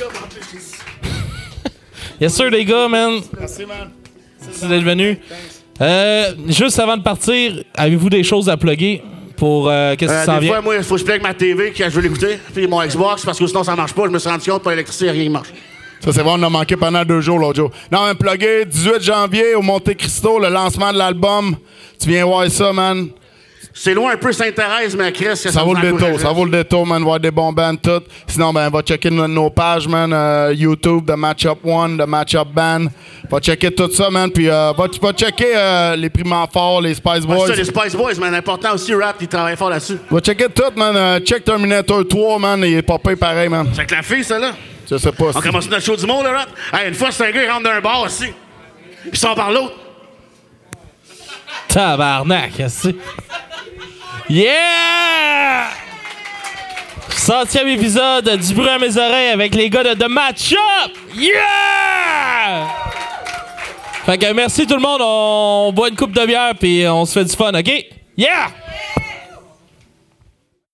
Yes, sir, les gars, man.
Merci, man.
Merci d'être venus. Juste avant de partir, avez-vous des choses à plugger pour qu'est-ce qui s'en
Des
vient?
fois, moi, il faut que je plug ma TV que je veux l'écouter, puis mon Xbox, parce que sinon, ça marche pas. Je me suis rendu compte, pour l'électricité, rien ne marche.
Ça, c'est vrai, on a manqué pendant 2 jours l'autre jour. Non, un plugué, 18 janvier au Monte Cristo, le lancement de l'album. Tu viens voir ça, man.
C'est loin un peu Sainte-Thérèse, mais Chris,
Ça vaut le détour, ça vaut le détour, man, voir des bons bands, tout. Sinon, ben, va checker nos pages, man, YouTube, The Matchup One, The Matchup Band. Va checker tout ça, man, puis va checker les Primants Forts, les Spice Boys.
Ça, les Spice Boys, mais important aussi, Rap, ils travaillent fort là-dessus.
Va checker tout, man. Check Terminator 3, man, il est pas payé pareil, man.
C'est avec la fille, ça, là.
Je sais pas.
On commence notre show du monde, là, Rap. Hey, une fois, c'est un gars, il rentre dans un bar aussi. Puis il sort par l'autre.
Tabarnak, qu'est-ce que c'est? Yeah! 100e épisode du bruit à mes oreilles avec les gars de The Matchup! Yeah! Fait que merci tout le monde, on boit une coupe de bière puis on se fait du fun, OK? Yeah!